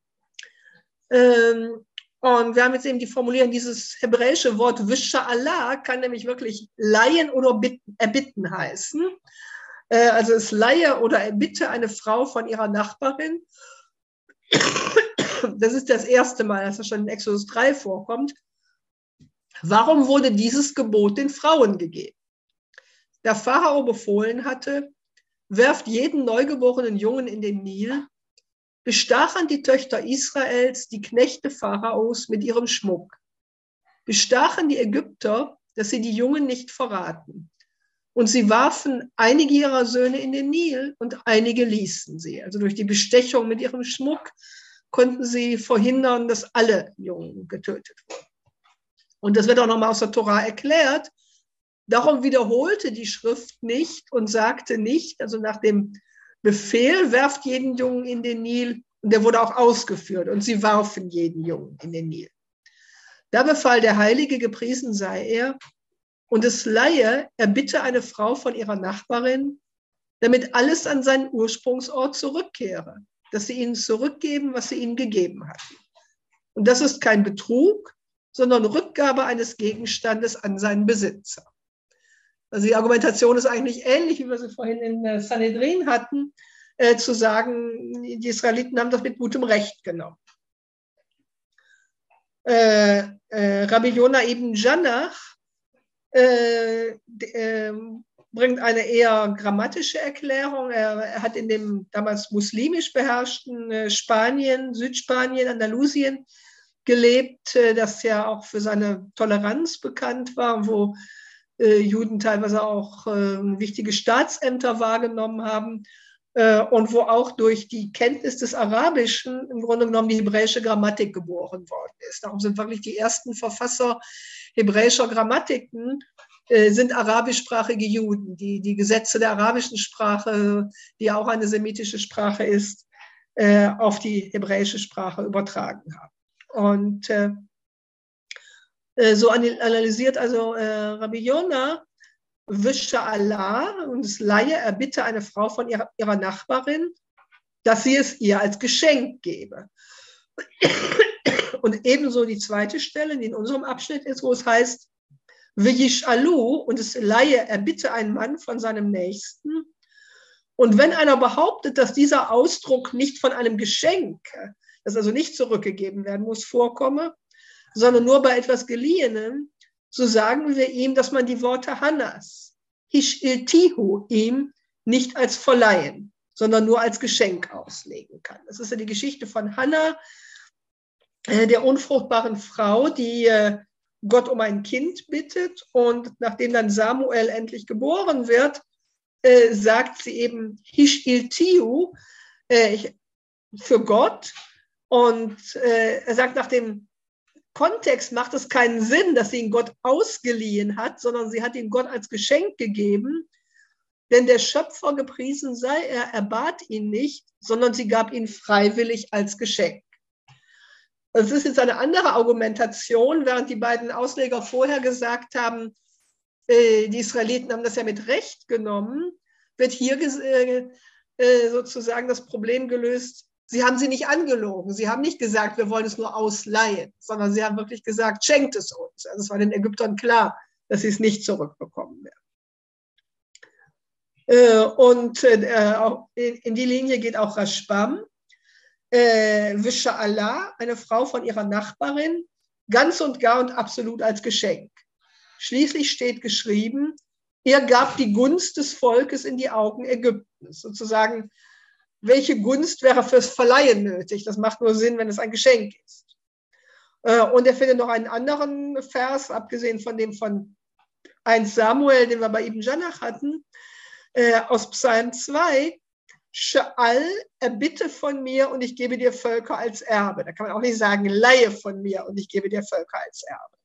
Und wir haben jetzt eben die Formulierung, dieses hebräische Wort Visha'Allah kann nämlich wirklich leihen oder erbitten heißen. Also es leihe oder erbitte eine Frau von ihrer Nachbarin. Das ist das erste Mal, dass das schon in Exodus 3 vorkommt. Warum wurde dieses Gebot den Frauen gegeben? Der Pharao befohlen hatte, werft jeden neugeborenen Jungen in den Nil, bestachen die Töchter Israels die Knechte Pharaos mit ihrem Schmuck, bestachen die Ägypter, dass sie die Jungen nicht verraten. Und sie warfen einige ihrer Söhne in den Nil und einige ließen sie. Also durch die Bestechung mit ihrem Schmuck konnten sie verhindern, dass alle Jungen getötet wurden. Und das wird auch nochmal aus der Torah erklärt. Darum wiederholte die Schrift nicht und sagte nicht, also nach dem Befehl, werft jeden Jungen in den Nil, und der wurde auch ausgeführt, und sie warfen jeden Jungen in den Nil. Da befahl der Heilige, gepriesen sei er, und es leihe, er bitte eine Frau von ihrer Nachbarin, damit alles an seinen Ursprungsort zurückkehre, dass sie ihnen zurückgeben, was sie ihnen gegeben hatten. Und das ist kein Betrug, sondern Rückgabe eines Gegenstandes an seinen Besitzer. Also die Argumentation ist eigentlich ähnlich, wie wir sie vorhin in Sanhedrin hatten, zu sagen, die Israeliten haben das mit gutem Recht genommen. Rabbi Yonah ibn Janach bringt eine eher grammatische Erklärung. Er hat in dem damals muslimisch beherrschten Spanien, Südspanien, Andalusien gelebt, das ja auch für seine Toleranz bekannt war, wo Juden teilweise auch wichtige Staatsämter wahrgenommen haben und wo auch durch die Kenntnis des Arabischen im Grunde genommen die hebräische Grammatik geboren worden ist. Darum sind wirklich die ersten Verfasser hebräischer Grammatiken sind arabischsprachige Juden, die die Gesetze der arabischen Sprache, die auch eine semitische Sprache ist, auf die hebräische Sprache übertragen haben. Und so analysiert also Rabbi Yonah, Visha'Allah, und es leihe, er bitte eine Frau von ihrer Nachbarin, dass sie es ihr als Geschenk gebe. Und ebenso die zweite Stelle, die in unserem Abschnitt ist, wo es heißt, V'yish'alu, und es leihe, erbitte einen Mann von seinem Nächsten. Und wenn einer behauptet, dass dieser Ausdruck nicht von einem Geschenk, das also nicht zurückgegeben werden muss, vorkomme, sondern nur bei etwas Geliehenem, so sagen wir ihm, dass man die Worte Hannas, Hish'iltihu, ihm nicht als verleihen, sondern nur als Geschenk auslegen kann. Das ist ja die Geschichte von Hannah, der unfruchtbaren Frau, die Gott um ein Kind bittet, und nachdem dann Samuel endlich geboren wird, sagt sie eben Hish'iltihu für Gott, und er sagt, nach dem Kontext macht es keinen Sinn, dass sie ihn Gott ausgeliehen hat, sondern sie hat ihn Gott als Geschenk gegeben, denn der Schöpfer gepriesen sei, er erbat ihn nicht, sondern sie gab ihn freiwillig als Geschenk. Das ist jetzt eine andere Argumentation, während die beiden Ausleger vorher gesagt haben, die Israeliten haben das ja mit Recht genommen, wird hier sozusagen das Problem gelöst, sie haben sie nicht angelogen, sie haben nicht gesagt, wir wollen es nur ausleihen, sondern sie haben wirklich gesagt, schenkt es uns. Also es war den Ägyptern klar, dass sie es nicht zurückbekommen werden. Und in die Linie geht auch Rashbam, V'sha'ala, eine Frau von ihrer Nachbarin, ganz und gar und absolut als Geschenk. Schließlich steht geschrieben, er gab die Gunst des Volkes in die Augen Ägyptens. Sozusagen, welche Gunst wäre fürs Verleihen nötig? Das macht nur Sinn, wenn es ein Geschenk ist. Und er findet noch einen anderen Vers, abgesehen von dem von 1 Samuel, den wir bei Ibn Janach hatten, aus Psalm 2, Sha'al, erbitte von mir und ich gebe dir Völker als Erbe. Da kann man auch nicht sagen, leihe von mir und ich gebe dir Völker als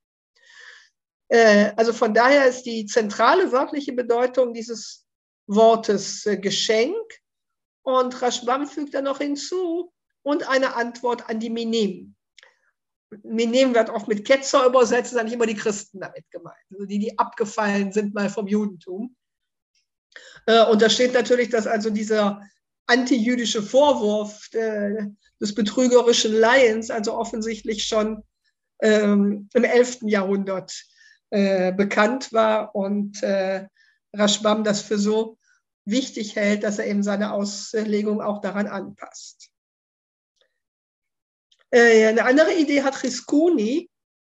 Erbe. Also von daher ist die zentrale wörtliche Bedeutung dieses Wortes Geschenk, und Rashbam fügt dann noch hinzu und eine Antwort an die Minim. Minim wird oft mit Ketzer übersetzt, sind nicht immer die Christen damit gemeint, also die abgefallen sind mal vom Judentum. Und da steht natürlich, dass also dieser antijüdische Vorwurf des betrügerischen Leihens also offensichtlich schon im 11. Jahrhundert bekannt war und Rashbam das für so wichtig hält, dass er eben seine Auslegung auch daran anpasst. Eine andere Idee hat Chizkuni.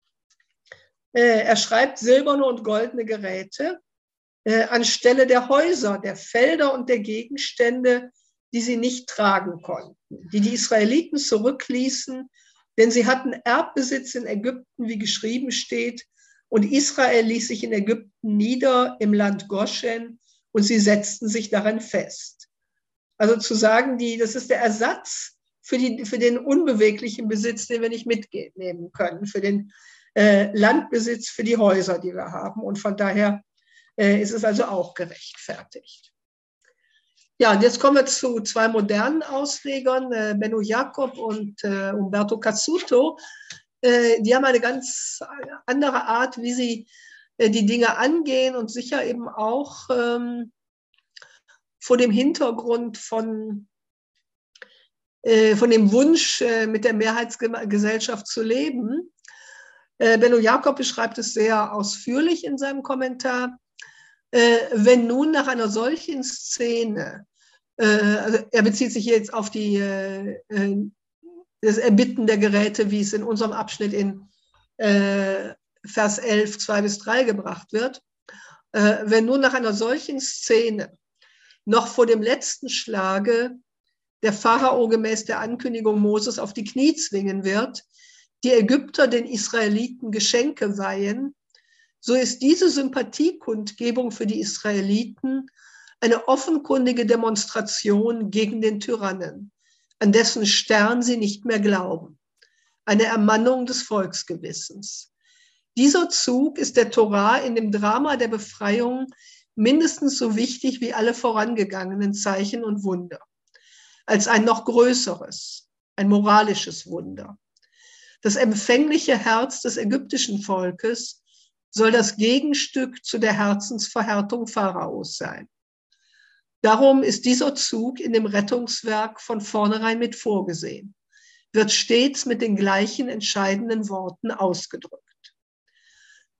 Er schreibt silberne und goldene Geräte anstelle der Häuser, der Felder und der Gegenstände, die sie nicht tragen konnten, die die Israeliten zurückließen, denn sie hatten Erbbesitz in Ägypten, wie geschrieben steht, und Israel ließ sich in Ägypten nieder im Land Goshen und sie setzten sich darin fest. Also zu sagen, das ist der Ersatz für den unbeweglichen Besitz, den wir nicht mitnehmen können, für den Landbesitz, für die Häuser, die wir haben. Und von daher ist es also auch gerechtfertigt. Ja, und jetzt kommen wir zu 2 modernen Auslegern, Benno Jakob und Umberto Cazzuto. Die haben eine ganz andere Art, wie sie die Dinge angehen und sicher eben auch vor dem Hintergrund von dem Wunsch, mit der Mehrheitsgesellschaft zu leben. Benno Jakob beschreibt es sehr ausführlich in seinem Kommentar. Wenn nun nach einer solchen Szene, also er bezieht sich jetzt auf das Erbitten der Geräte, wie es in unserem Abschnitt in Vers 11, 2-3 gebracht wird, wenn nun nach einer solchen Szene noch vor dem letzten Schlage der Pharao gemäß der Ankündigung Moses auf die Knie zwingen wird, die Ägypter den Israeliten Geschenke weihen, so ist diese Sympathiekundgebung für die Israeliten eine offenkundige Demonstration gegen den Tyrannen, an dessen Stern sie nicht mehr glauben, eine Ermannung des Volksgewissens. Dieser Zug ist der Torah in dem Drama der Befreiung mindestens so wichtig wie alle vorangegangenen Zeichen und Wunder, als ein noch größeres, ein moralisches Wunder. Das empfängliche Herz des ägyptischen Volkes soll das Gegenstück zu der Herzensverhärtung Pharaos sein. Darum ist dieser Zug in dem Rettungswerk von vornherein mit vorgesehen, wird stets mit den gleichen entscheidenden Worten ausgedrückt.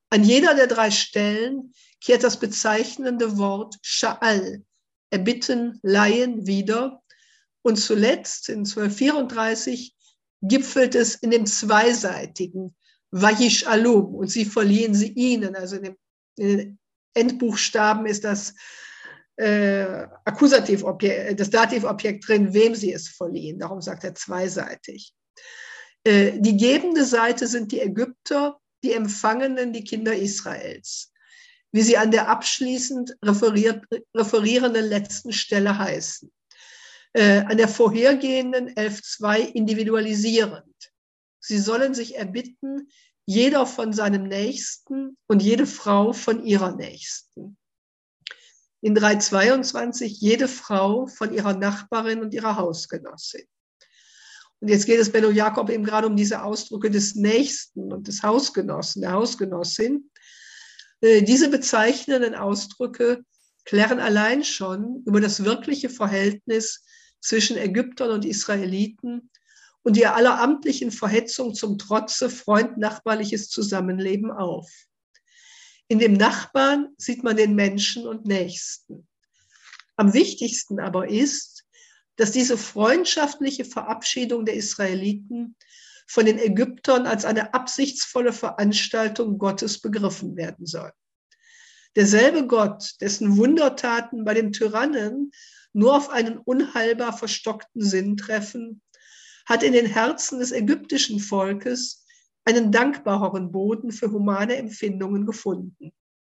An jeder der 3 Stellen kehrt das bezeichnende Wort Sha'al, erbitten, leihen, wieder. Und zuletzt in 1234 gipfelt es in dem zweiseitigen Vayish Alum und sie verliehen sie ihnen. Also in den Endbuchstaben ist das Akkusativobjekt, das Dativobjekt drin, wem sie es verliehen. Darum sagt er zweiseitig. Die gebende Seite sind die Ägypter, die Empfangenen die Kinder Israels, wie sie an der abschließend referierenden letzten Stelle heißen. An der vorhergehenden 11.2 individualisierend. Sie sollen sich erbitten, jeder von seinem Nächsten und jede Frau von ihrer Nächsten. In 3.22 jede Frau von ihrer Nachbarin und ihrer Hausgenossin. Und jetzt geht es Benno Jakob eben gerade um diese Ausdrücke des Nächsten und des Hausgenossen, der Hausgenossin. Diese bezeichnenden Ausdrücke klären allein schon über das wirkliche Verhältnis zwischen Ägyptern und Israeliten und die aller amtlichen Verhetzung zum Trotze freund-nachbarliches Zusammenleben auf. In dem Nachbarn sieht man den Menschen und Nächsten. Am wichtigsten aber ist, dass diese freundschaftliche Verabschiedung der Israeliten von den Ägyptern als eine absichtsvolle Veranstaltung Gottes begriffen werden soll. Derselbe Gott, dessen Wundertaten bei den Tyrannen nur auf einen unheilbar verstockten Sinn treffen, hat in den Herzen des ägyptischen Volkes einen dankbareren Boden für humane Empfindungen gefunden.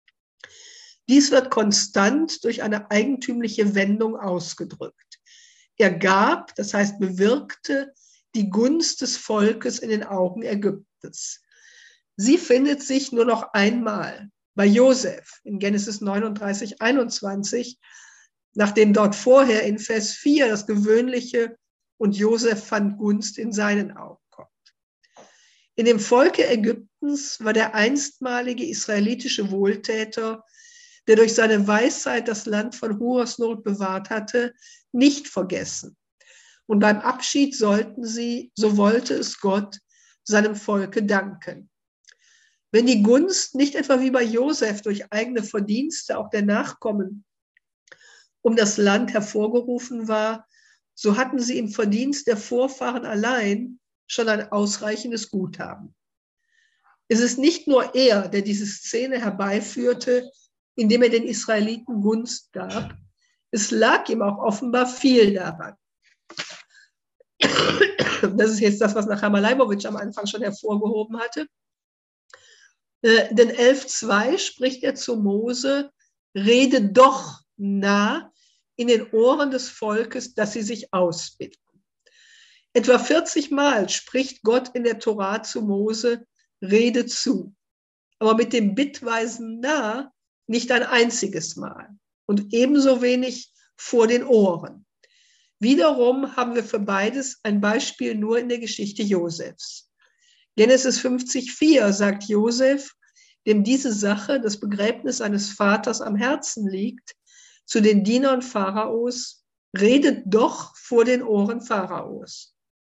Dies wird konstant durch eine eigentümliche Wendung ausgedrückt. Er gab, das heißt bewirkte, die Gunst des Volkes in den Augen Ägyptens. Sie findet sich nur noch einmal bei Josef in Genesis 39, 21, nachdem dort vorher in Vers 4 das gewöhnliche und Josef fand Gunst in seinen Augen kommt. In dem Volke Ägyptens war der einstmalige israelitische Wohltäter, der durch seine Weisheit das Land von Hungersnot bewahrt hatte, nicht vergessen. Und beim Abschied sollten sie, so wollte es Gott, seinem Volke danken. Wenn die Gunst nicht etwa wie bei Josef durch eigene Verdienste auch der Nachkommen um das Land hervorgerufen war, so hatten sie im Verdienst der Vorfahren allein schon ein ausreichendes Guthaben. Es ist nicht nur er, der diese Szene herbeiführte, indem er den Israeliten Gunst gab. Es lag ihm auch offenbar viel daran. Das ist jetzt das, was nachher Leibowitsch am Anfang schon hervorgehoben hatte. Denn 11.2 spricht er zu Mose, rede doch nah in den Ohren des Volkes, dass sie sich ausbitten. Etwa 40 Mal spricht Gott in der Tora zu Mose, rede zu. Aber mit dem bittweisen nah nicht ein einziges Mal. Und ebenso wenig vor den Ohren. Wiederum haben wir für beides ein Beispiel nur in der Geschichte Josefs. Genesis 50,4 sagt Josef, dem diese Sache, das Begräbnis seines Vaters, am Herzen liegt, zu den Dienern Pharaos, redet doch vor den Ohren Pharaos.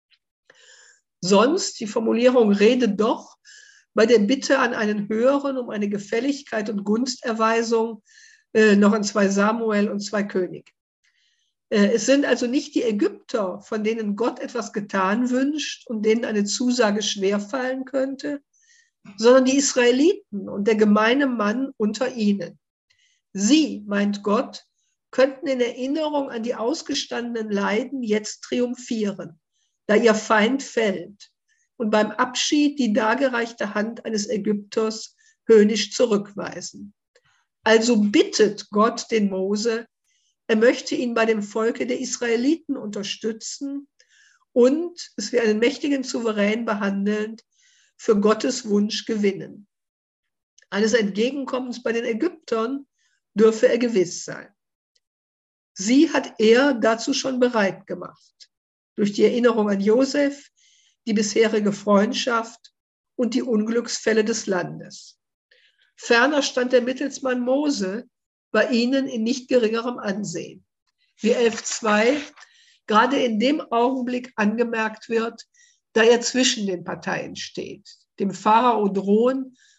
Sonst die Formulierung rede doch bei der Bitte an einen Höheren um eine Gefälligkeit und Gunsterweisung noch in 2 Samuel und 2 König. Es sind also nicht die Ägypter, von denen Gott etwas getan wünscht und denen eine Zusage schwerfallen könnte, sondern die Israeliten und der gemeine Mann unter ihnen. Sie, meint Gott, könnten in Erinnerung an die ausgestandenen Leiden jetzt triumphieren, da ihr Feind fällt und beim Abschied die dargereichte Hand eines Ägypters höhnisch zurückweisen. Also bittet Gott den Mose, er möchte ihn bei dem Volke der Israeliten unterstützen und, es wie einen mächtigen Souverän behandelnd, für Gottes Wunsch gewinnen. Eines Entgegenkommens bei den Ägyptern dürfe er gewiss sein. Sie hat er dazu schon bereit gemacht, durch die Erinnerung an Josef, die bisherige Freundschaft und die Unglücksfälle des Landes. Ferner stand der Mittelsmann Mose bei ihnen in nicht geringerem Ansehen, wie 11.2 gerade in dem Augenblick angemerkt wird, da er zwischen den Parteien steht, dem Pharao drohen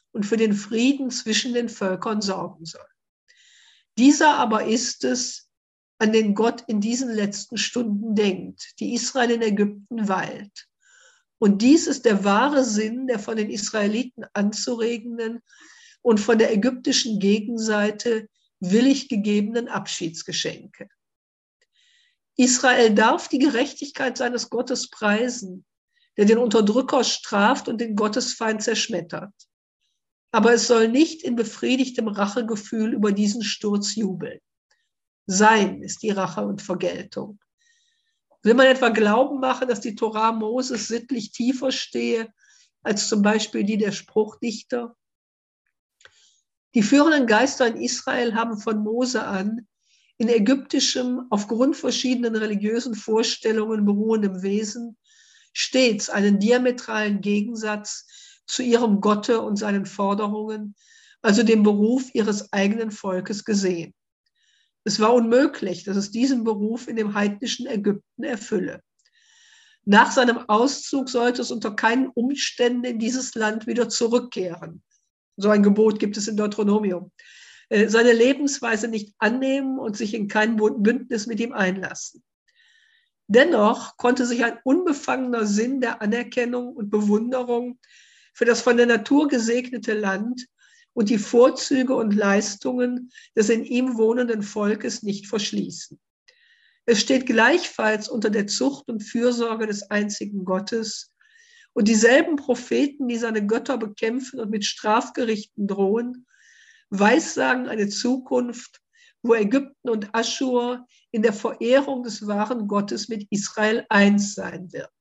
und für den Frieden zwischen den Völkern sorgen soll. Dieser aber ist es, an den Gott in diesen letzten Stunden denkt, die Israel in Ägypten weilt. Und dies ist der wahre Sinn der von den Israeliten anzuregenden und von der ägyptischen Gegenseite willig gegebenen Abschiedsgeschenke. Israel darf die Gerechtigkeit seines Gottes preisen, der den Unterdrücker straft und den Gottesfeind zerschmettert. Aber es soll nicht in befriedigtem Rachegefühl über diesen Sturz jubeln. Sein ist die Rache und Vergeltung. Will man etwa Glauben machen, dass die Tora Moses sittlich tiefer stehe als zum Beispiel die der Spruchdichter? Die führenden Geister in Israel haben von Mose an in ägyptischem, aufgrund verschiedenen religiösen Vorstellungen beruhendem Wesen stets einen diametralen Gegensatz zu ihrem Gotte und seinen Forderungen, also dem Beruf ihres eigenen Volkes, gesehen. Es war unmöglich, dass es diesen Beruf in dem heidnischen Ägypten erfülle. Nach seinem Auszug sollte es unter keinen Umständen in dieses Land wieder zurückkehren. So ein Gebot gibt es in Deuteronomium. Seine Lebensweise nicht annehmen und sich in kein Bündnis mit ihm einlassen. Dennoch konnte sich ein unbefangener Sinn der Anerkennung und Bewunderung für das von der Natur gesegnete Land und die Vorzüge und Leistungen des in ihm wohnenden Volkes nicht verschließen. Es steht gleichfalls unter der Zucht und Fürsorge des einzigen Gottes, und dieselben Propheten, die seine Götter bekämpfen und mit Strafgerichten drohen, weissagen eine Zukunft, wo Ägypten und Aschur in der Verehrung des wahren Gottes mit Israel eins sein wird,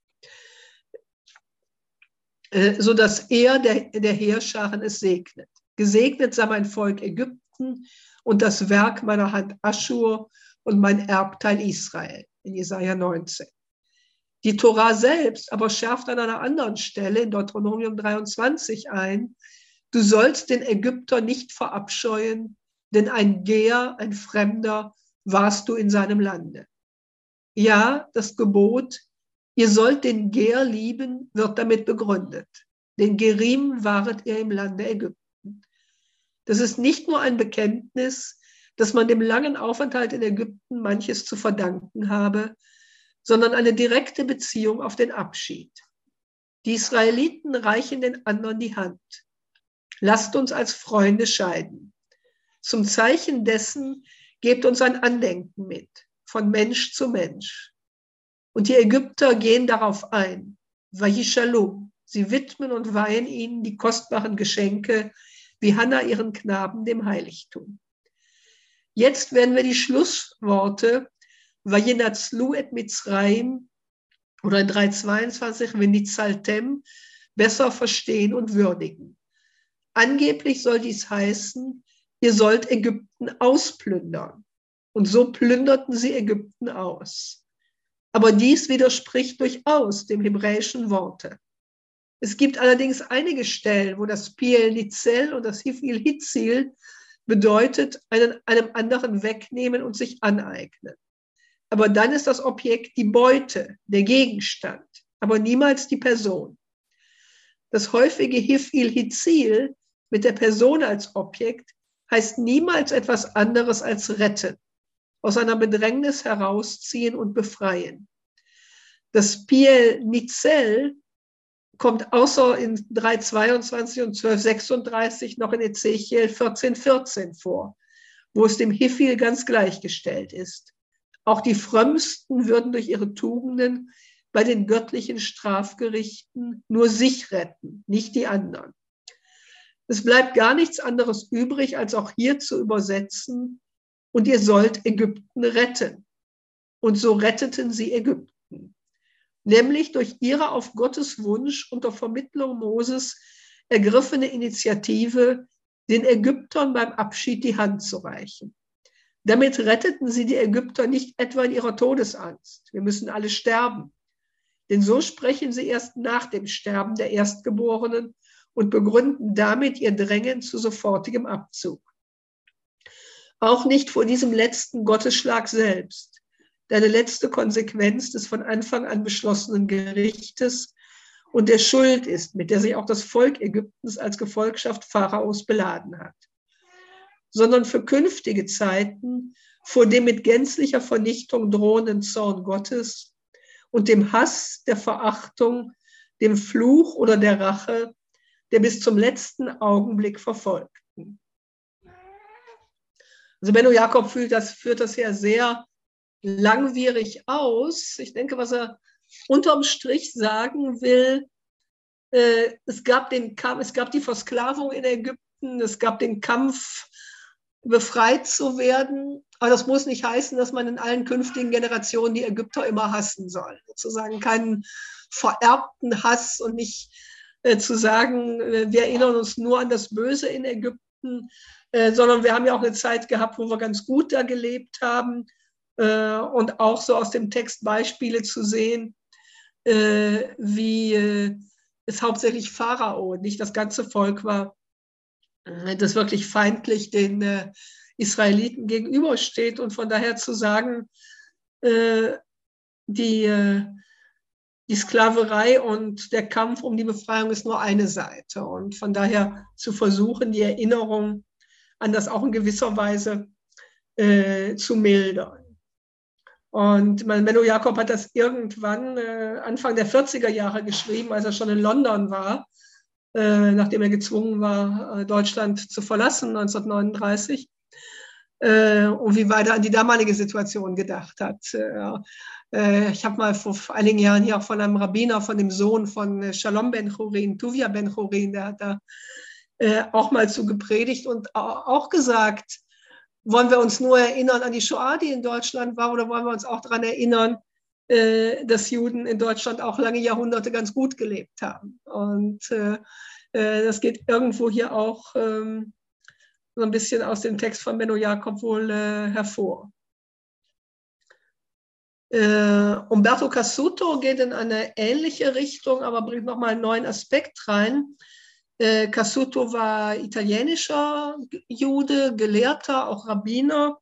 sodass er, der Heerscharen, es segnet. Gesegnet sei mein Volk Ägypten und das Werk meiner Hand Aschur und mein Erbteil Israel, in Jesaja 19. Die Tora selbst aber schärft an einer anderen Stelle in Deuteronomium 23 ein: Du sollst den Ägypter nicht verabscheuen, denn ein Geher, ein Fremder, warst du in seinem Lande. Ja, das Gebot, ihr sollt den Geher lieben, wird damit begründet. Den Gerim waret ihr im Lande Ägypten. Das ist nicht nur ein Bekenntnis, dass man dem langen Aufenthalt in Ägypten manches zu verdanken habe, sondern eine direkte Beziehung auf den Abschied. Die Israeliten reichen den anderen die Hand. Lasst uns als Freunde scheiden. Zum Zeichen dessen gebt uns ein Andenken mit, von Mensch zu Mensch. Und die Ägypter gehen darauf ein. Vayishalom. Sie widmen und weihen ihnen die kostbaren Geschenke, wie Hannah ihren Knaben dem Heiligtum. Jetzt werden wir die Schlussworte Vayinatzlu et Mitzrayim oder in 3,22 Venitzaltem besser verstehen und würdigen. Angeblich soll dies heißen, ihr sollt Ägypten ausplündern. Und so plünderten sie Ägypten aus. Aber dies widerspricht durchaus dem hebräischen Worte. Es gibt allerdings einige Stellen, wo das Piel Nitzel und das Hifil Hitzil bedeutet, einem anderen wegnehmen und sich aneignen. Aber dann ist das Objekt die Beute, der Gegenstand, aber niemals die Person. Das häufige Hifil Hitzil mit der Person als Objekt heißt niemals etwas anderes als retten, aus einer Bedrängnis herausziehen und befreien. Das Piel Nitzel kommt außer in 3,22 und 12,36 noch in Ezechiel 14,14 vor, wo es dem Hifil ganz gleichgestellt ist. Auch die Frömmsten würden durch ihre Tugenden bei den göttlichen Strafgerichten nur sich retten, nicht die anderen. Es bleibt gar nichts anderes übrig, als auch hier zu übersetzen: Und ihr sollt Ägypten retten. Und so retteten sie Ägypten, nämlich durch ihre auf Gottes Wunsch unter Vermittlung Moses ergriffene Initiative, den Ägyptern beim Abschied die Hand zu reichen. Damit retteten sie die Ägypter nicht etwa in ihrer Todesangst. Wir müssen alle sterben. Denn so sprechen sie erst nach dem Sterben der Erstgeborenen und begründen damit ihr Drängen zu sofortigem Abzug. Auch nicht vor diesem letzten Gottesschlag selbst, der eine letzte Konsequenz des von Anfang an beschlossenen Gerichtes und der Schuld ist, mit der sich auch das Volk Ägyptens als Gefolgschaft Pharaos beladen hat, sondern für künftige Zeiten vor dem mit gänzlicher Vernichtung drohenden Zorn Gottes und dem Hass, der Verachtung, dem Fluch oder der Rache, der bis zum letzten Augenblick verfolgten. Also Benno Jakob führt das ja sehr langwierig aus. Ich denke, was er unterm Strich sagen will, es gab die Versklavung in Ägypten, es gab den Kampf, befreit zu werden. Aber das muss nicht heißen, dass man in allen künftigen Generationen die Ägypter immer hassen soll. Sozusagen keinen vererbten Hass und nicht zu sagen, wir erinnern uns nur an das Böse in Ägypten, sondern wir haben ja auch eine Zeit gehabt, wo wir ganz gut da gelebt haben und auch so aus dem Text Beispiele zu sehen, wie es hauptsächlich Pharao, nicht das ganze Volk war, das wirklich feindlich den Israeliten gegenübersteht. Und von daher zu sagen, die Sklaverei und der Kampf um die Befreiung ist nur eine Seite. Und von daher zu versuchen, die Erinnerung an das auch in gewisser Weise zu mildern. Und Benno Jakob hat das irgendwann Anfang der 40er Jahre geschrieben, als er schon in London war, nachdem er gezwungen war, Deutschland zu verlassen, 1939, und wie weit er an die damalige Situation gedacht hat. Ich habe mal vor einigen Jahren hier auch von einem Rabbiner, von dem Sohn von Shalom Ben-Chorin, Tuvia Ben-Chorin, der hat da auch mal zu gepredigt und auch gesagt, wollen wir uns nur erinnern an die Shoah, die in Deutschland war, oder wollen wir uns auch daran erinnern, dass Juden in Deutschland auch lange Jahrhunderte ganz gut gelebt haben. Und das geht irgendwo hier auch so ein bisschen aus dem Text von Benno Jakob wohl hervor. Umberto Cassuto geht in eine ähnliche Richtung, aber bringt nochmal einen neuen Aspekt rein. Cassuto war italienischer Jude, Gelehrter, auch Rabbiner.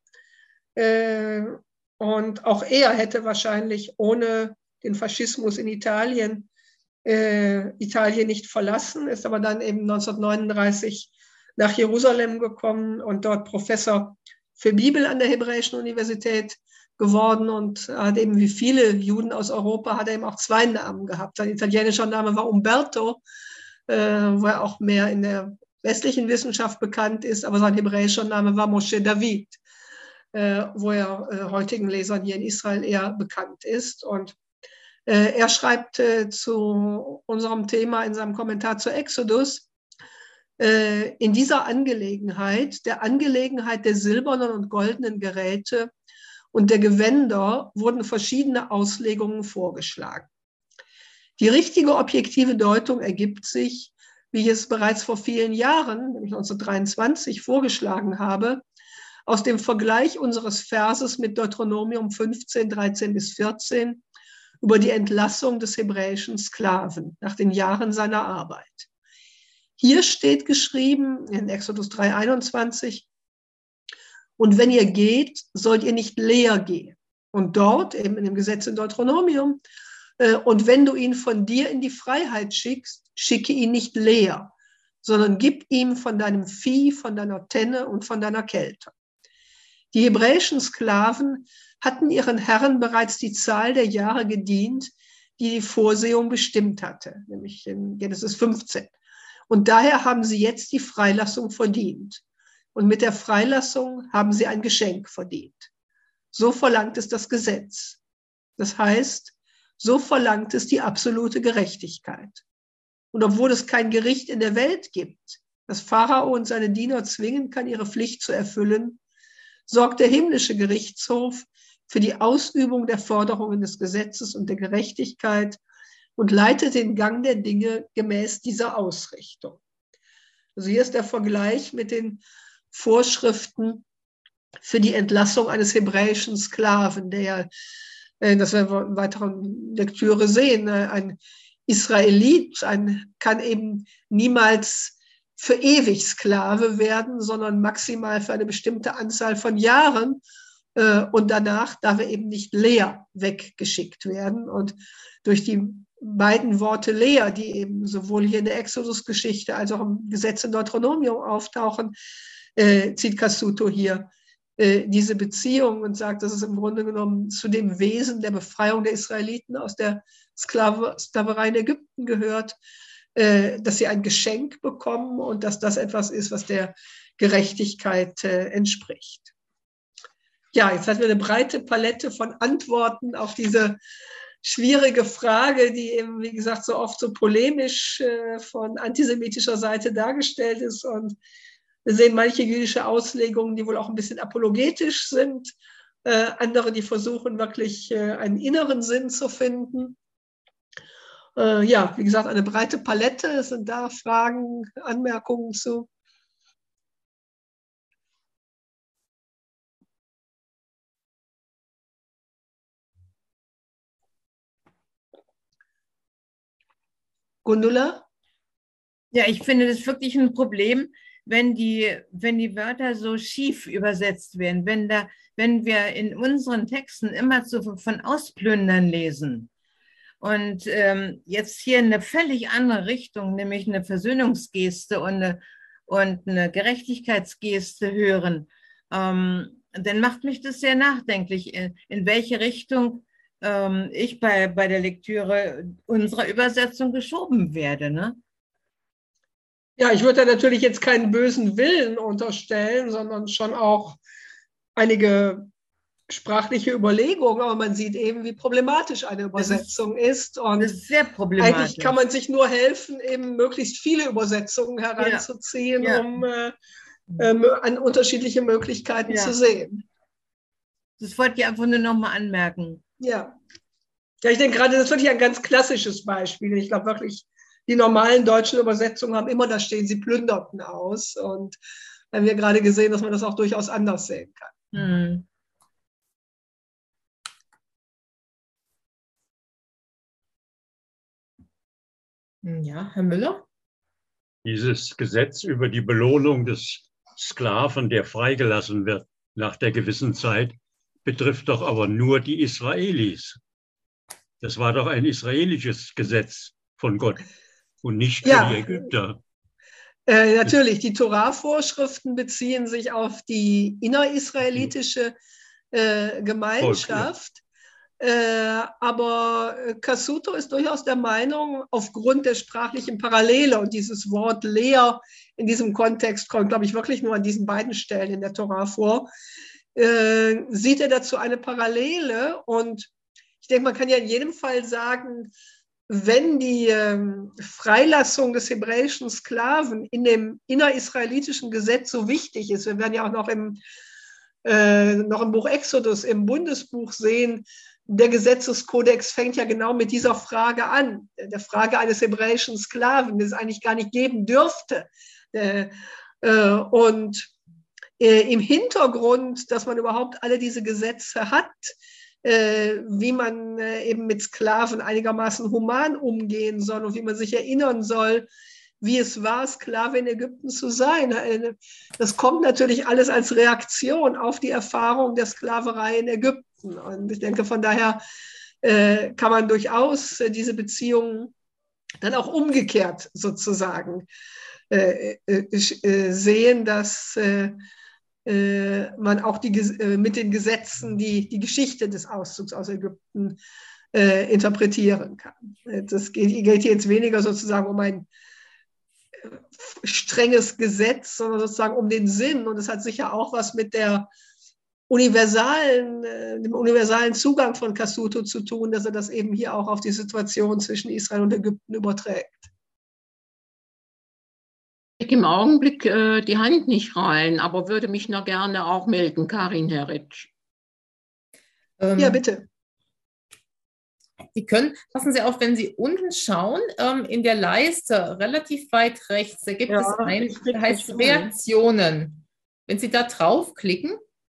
Und auch er hätte wahrscheinlich ohne den Faschismus in Italien Italien nicht verlassen, ist aber dann eben 1939 nach Jerusalem gekommen und dort Professor für Bibel an der Hebräischen Universität geworden und hat eben wie viele Juden aus Europa, hat er eben auch zwei Namen gehabt. Sein italienischer Name war Umberto, wo er auch mehr in der westlichen Wissenschaft bekannt ist, aber sein hebräischer Name war Moshe David, wo er heutigen Lesern hier in Israel eher bekannt ist. Und er schreibt zu unserem Thema in seinem Kommentar zu Exodus, in dieser Angelegenheit, der Angelegenheit der silbernen und goldenen Geräte und der Gewänder, wurden verschiedene Auslegungen vorgeschlagen. Die richtige objektive Deutung ergibt sich, wie ich es bereits vor vielen Jahren, nämlich 1923, vorgeschlagen habe, aus dem Vergleich unseres Verses mit Deuteronomium 15, 13 bis 14 über die Entlassung des hebräischen Sklaven nach den Jahren seiner Arbeit. Hier steht geschrieben in Exodus 3, 21, und wenn ihr geht, sollt ihr nicht leer gehen. Und dort, eben in dem Gesetz in Deuteronomium, und wenn du ihn von dir in die Freiheit schickst, schicke ihn nicht leer, sondern gib ihm von deinem Vieh, von deiner Tenne und von deiner Kälte. Die hebräischen Sklaven hatten ihren Herren bereits die Zahl der Jahre gedient, die die Vorsehung bestimmt hatte, nämlich in Genesis 15. Und daher haben sie jetzt die Freilassung verdient. Und mit der Freilassung haben sie ein Geschenk verdient. So verlangt es das Gesetz. Das heißt, so verlangt es die absolute Gerechtigkeit. Und obwohl es kein Gericht in der Welt gibt, das Pharao und seine Diener zwingen kann, ihre Pflicht zu erfüllen, sorgt der himmlische Gerichtshof für die Ausübung der Forderungen des Gesetzes und der Gerechtigkeit und leitet den Gang der Dinge gemäß dieser Ausrichtung. Also hier ist der Vergleich mit den Vorschriften für die Entlassung eines hebräischen Sklaven, der ja, das werden wir in weiteren Lektüre sehen, ein Israelit kann eben niemals für ewig Sklave werden, sondern maximal für eine bestimmte Anzahl von Jahren. Und danach darf er eben nicht leer weggeschickt werden. Und durch die beiden Worte Lea, die eben sowohl hier in der Exodus-Geschichte als auch im Gesetz in Deuteronomium auftauchen, zieht Cassuto hier diese Beziehung und sagt, dass es im Grunde genommen zu dem Wesen der Befreiung der Israeliten aus der Sklaverei in Ägypten gehört, dass sie ein Geschenk bekommen und dass das etwas ist, was der Gerechtigkeit entspricht. Ja, jetzt hatten wir eine breite Palette von Antworten auf diese schwierige Frage, die eben, wie gesagt, so oft so polemisch von antisemitischer Seite dargestellt ist. Und wir sehen manche jüdische Auslegungen, die wohl auch ein bisschen apologetisch sind, andere, die versuchen wirklich einen inneren Sinn zu finden. Ja, wie gesagt, eine breite Palette. Sind da Fragen, Anmerkungen zu? Gundula? Ja, ich finde das wirklich ein Problem, wenn die Wörter so schief übersetzt werden, wenn wir in unseren Texten immer so von Ausplündern lesen und jetzt hier eine völlig andere Richtung, nämlich eine Versöhnungsgeste und eine Gerechtigkeitsgeste hören, dann macht mich das sehr nachdenklich, in welche Richtung ich bei der Lektüre unserer Übersetzung geschoben werde, ne? Ja, ich würde da natürlich jetzt keinen bösen Willen unterstellen, sondern schon auch einige sprachliche Überlegungen, aber man sieht eben, wie problematisch eine Übersetzung ist. Und das ist sehr problematisch. Eigentlich kann man sich nur helfen, eben möglichst viele Übersetzungen heranzuziehen, um an unterschiedliche Möglichkeiten zu sehen. Das wollte ich einfach nur nochmal anmerken. Ja. Ja, ich denke gerade, das ist wirklich ein ganz klassisches Beispiel. Ich glaube wirklich, die normalen deutschen Übersetzungen haben immer da stehen, sie plünderten aus. Und haben wir gerade gesehen, dass man das auch durchaus anders sehen kann. Ja, Herr Müller? Dieses Gesetz über die Belohnung des Sklaven, der freigelassen wird nach der gewissen Zeit, betrifft doch aber nur die Israelis. Das war doch ein israelisches Gesetz von Gott und nicht für die Ägypter. Natürlich, die Torah-Vorschriften beziehen sich auf die innerisraelitische Gemeinschaft. Aber Cassuto ist durchaus der Meinung, aufgrund der sprachlichen Parallele, und dieses Wort Lea in diesem Kontext kommt, glaube ich, wirklich nur an diesen beiden Stellen in der Torah vor, sieht er dazu eine Parallele. Und ich denke, man kann ja in jedem Fall sagen, wenn die Freilassung des hebräischen Sklaven in dem innerisraelitischen Gesetz so wichtig ist, wir werden ja auch noch im Buch Exodus, im Bundesbuch sehen, der Gesetzeskodex fängt ja genau mit dieser Frage an, der Frage eines hebräischen Sklaven, das es eigentlich gar nicht geben dürfte. Und im Hintergrund, dass man überhaupt alle diese Gesetze hat, wie man eben mit Sklaven einigermaßen human umgehen soll und wie man sich erinnern soll, wie es war, Sklave in Ägypten zu sein. Das kommt natürlich alles als Reaktion auf die Erfahrung der Sklaverei in Ägypten. Und ich denke, von daher kann man durchaus diese Beziehungen dann auch umgekehrt sozusagen sehen, dass man auch mit den Gesetzen die Geschichte des Auszugs aus Ägypten interpretieren kann. Das geht hier jetzt weniger sozusagen um ein strenges Gesetz, sondern sozusagen um den Sinn. Und es hat sicher auch was mit dem universalen Zugang von Cassuto zu tun, dass er das eben hier auch auf die Situation zwischen Israel und Ägypten überträgt. Ich kriege im Augenblick die Hand nicht rein, aber würde mich noch gerne auch melden, Karin Heritsch. Ja, bitte. Sie können, passen Sie auf, wenn Sie unten schauen, in der Leiste relativ weit rechts, da gibt es ein, der heißt Reaktionen. Wenn Sie da draufklicken,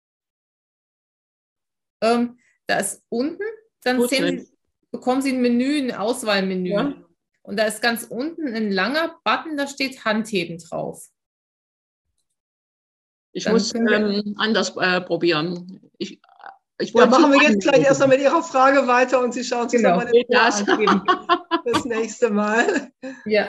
da ist unten, dann bekommen Sie ein Menü, ein Auswahlmenü. Ja. Und da ist ganz unten ein langer Button, da steht Handheben drauf. Ich muss anders probieren. Ja, machen wir jetzt gleich erstmal mit Ihrer Frage weiter und Sie schauen sich nochmal den Plan an. Das nächste Mal. Ja.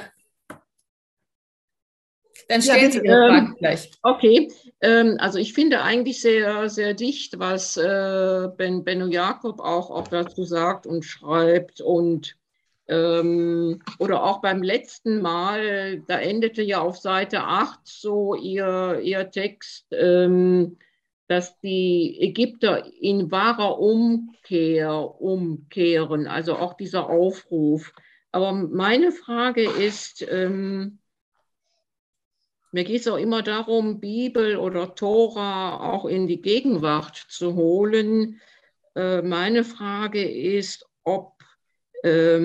Dann stellen Sie Ihre Frage gleich. Okay, also ich finde eigentlich sehr, sehr dicht, was Benno Jakob auch dazu sagt und schreibt und oder auch beim letzten Mal, da endete ja auf Seite 8 so ihr Text, dass die Ägypter in wahrer Umkehr umkehren, also auch dieser Aufruf. Aber meine Frage ist, mir geht es auch immer darum, Bibel oder Tora auch in die Gegenwart zu holen. Meine Frage ist, ob das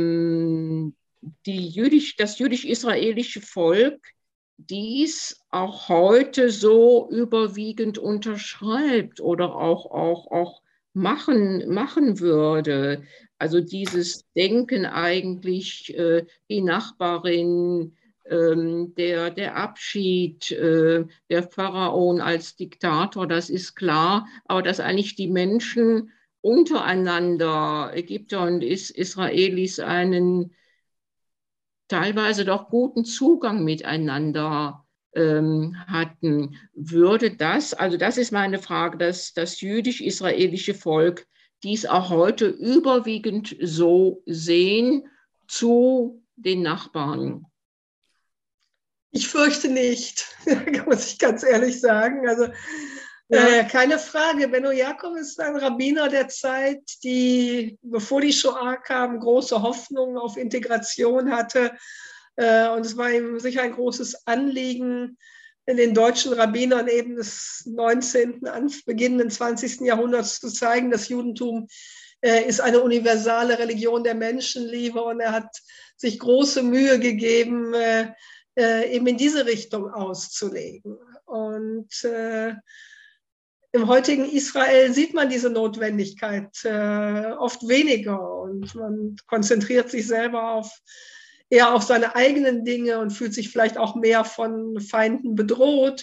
jüdisch-israelische Volk dies auch heute so überwiegend unterschreibt oder auch machen würde. Also dieses Denken eigentlich, die Nachbarin, der Abschied, der Pharaon als Diktator, das ist klar, aber dass eigentlich die Menschen untereinander, Ägypter und Israelis, einen teilweise doch guten Zugang miteinander hatten. Würde das, also das ist meine Frage, dass das jüdisch-israelische Volk dies auch heute überwiegend so sehen zu den Nachbarn? Ich fürchte nicht, muss ich ganz ehrlich sagen. Also keine Frage. Benno Jakob ist ein Rabbiner der Zeit, die, bevor die Shoah kam, große Hoffnungen auf Integration hatte. Und es war ihm sicher ein großes Anliegen, in den deutschen Rabbinern eben des 19., beginnenden 20. Jahrhunderts zu zeigen, das Judentum ist eine universale Religion der Menschenliebe. Und er hat sich große Mühe gegeben, eben in diese Richtung auszulegen. Und im heutigen Israel sieht man diese Notwendigkeit oft weniger und man konzentriert sich selber eher auf seine eigenen Dinge und fühlt sich vielleicht auch mehr von Feinden bedroht,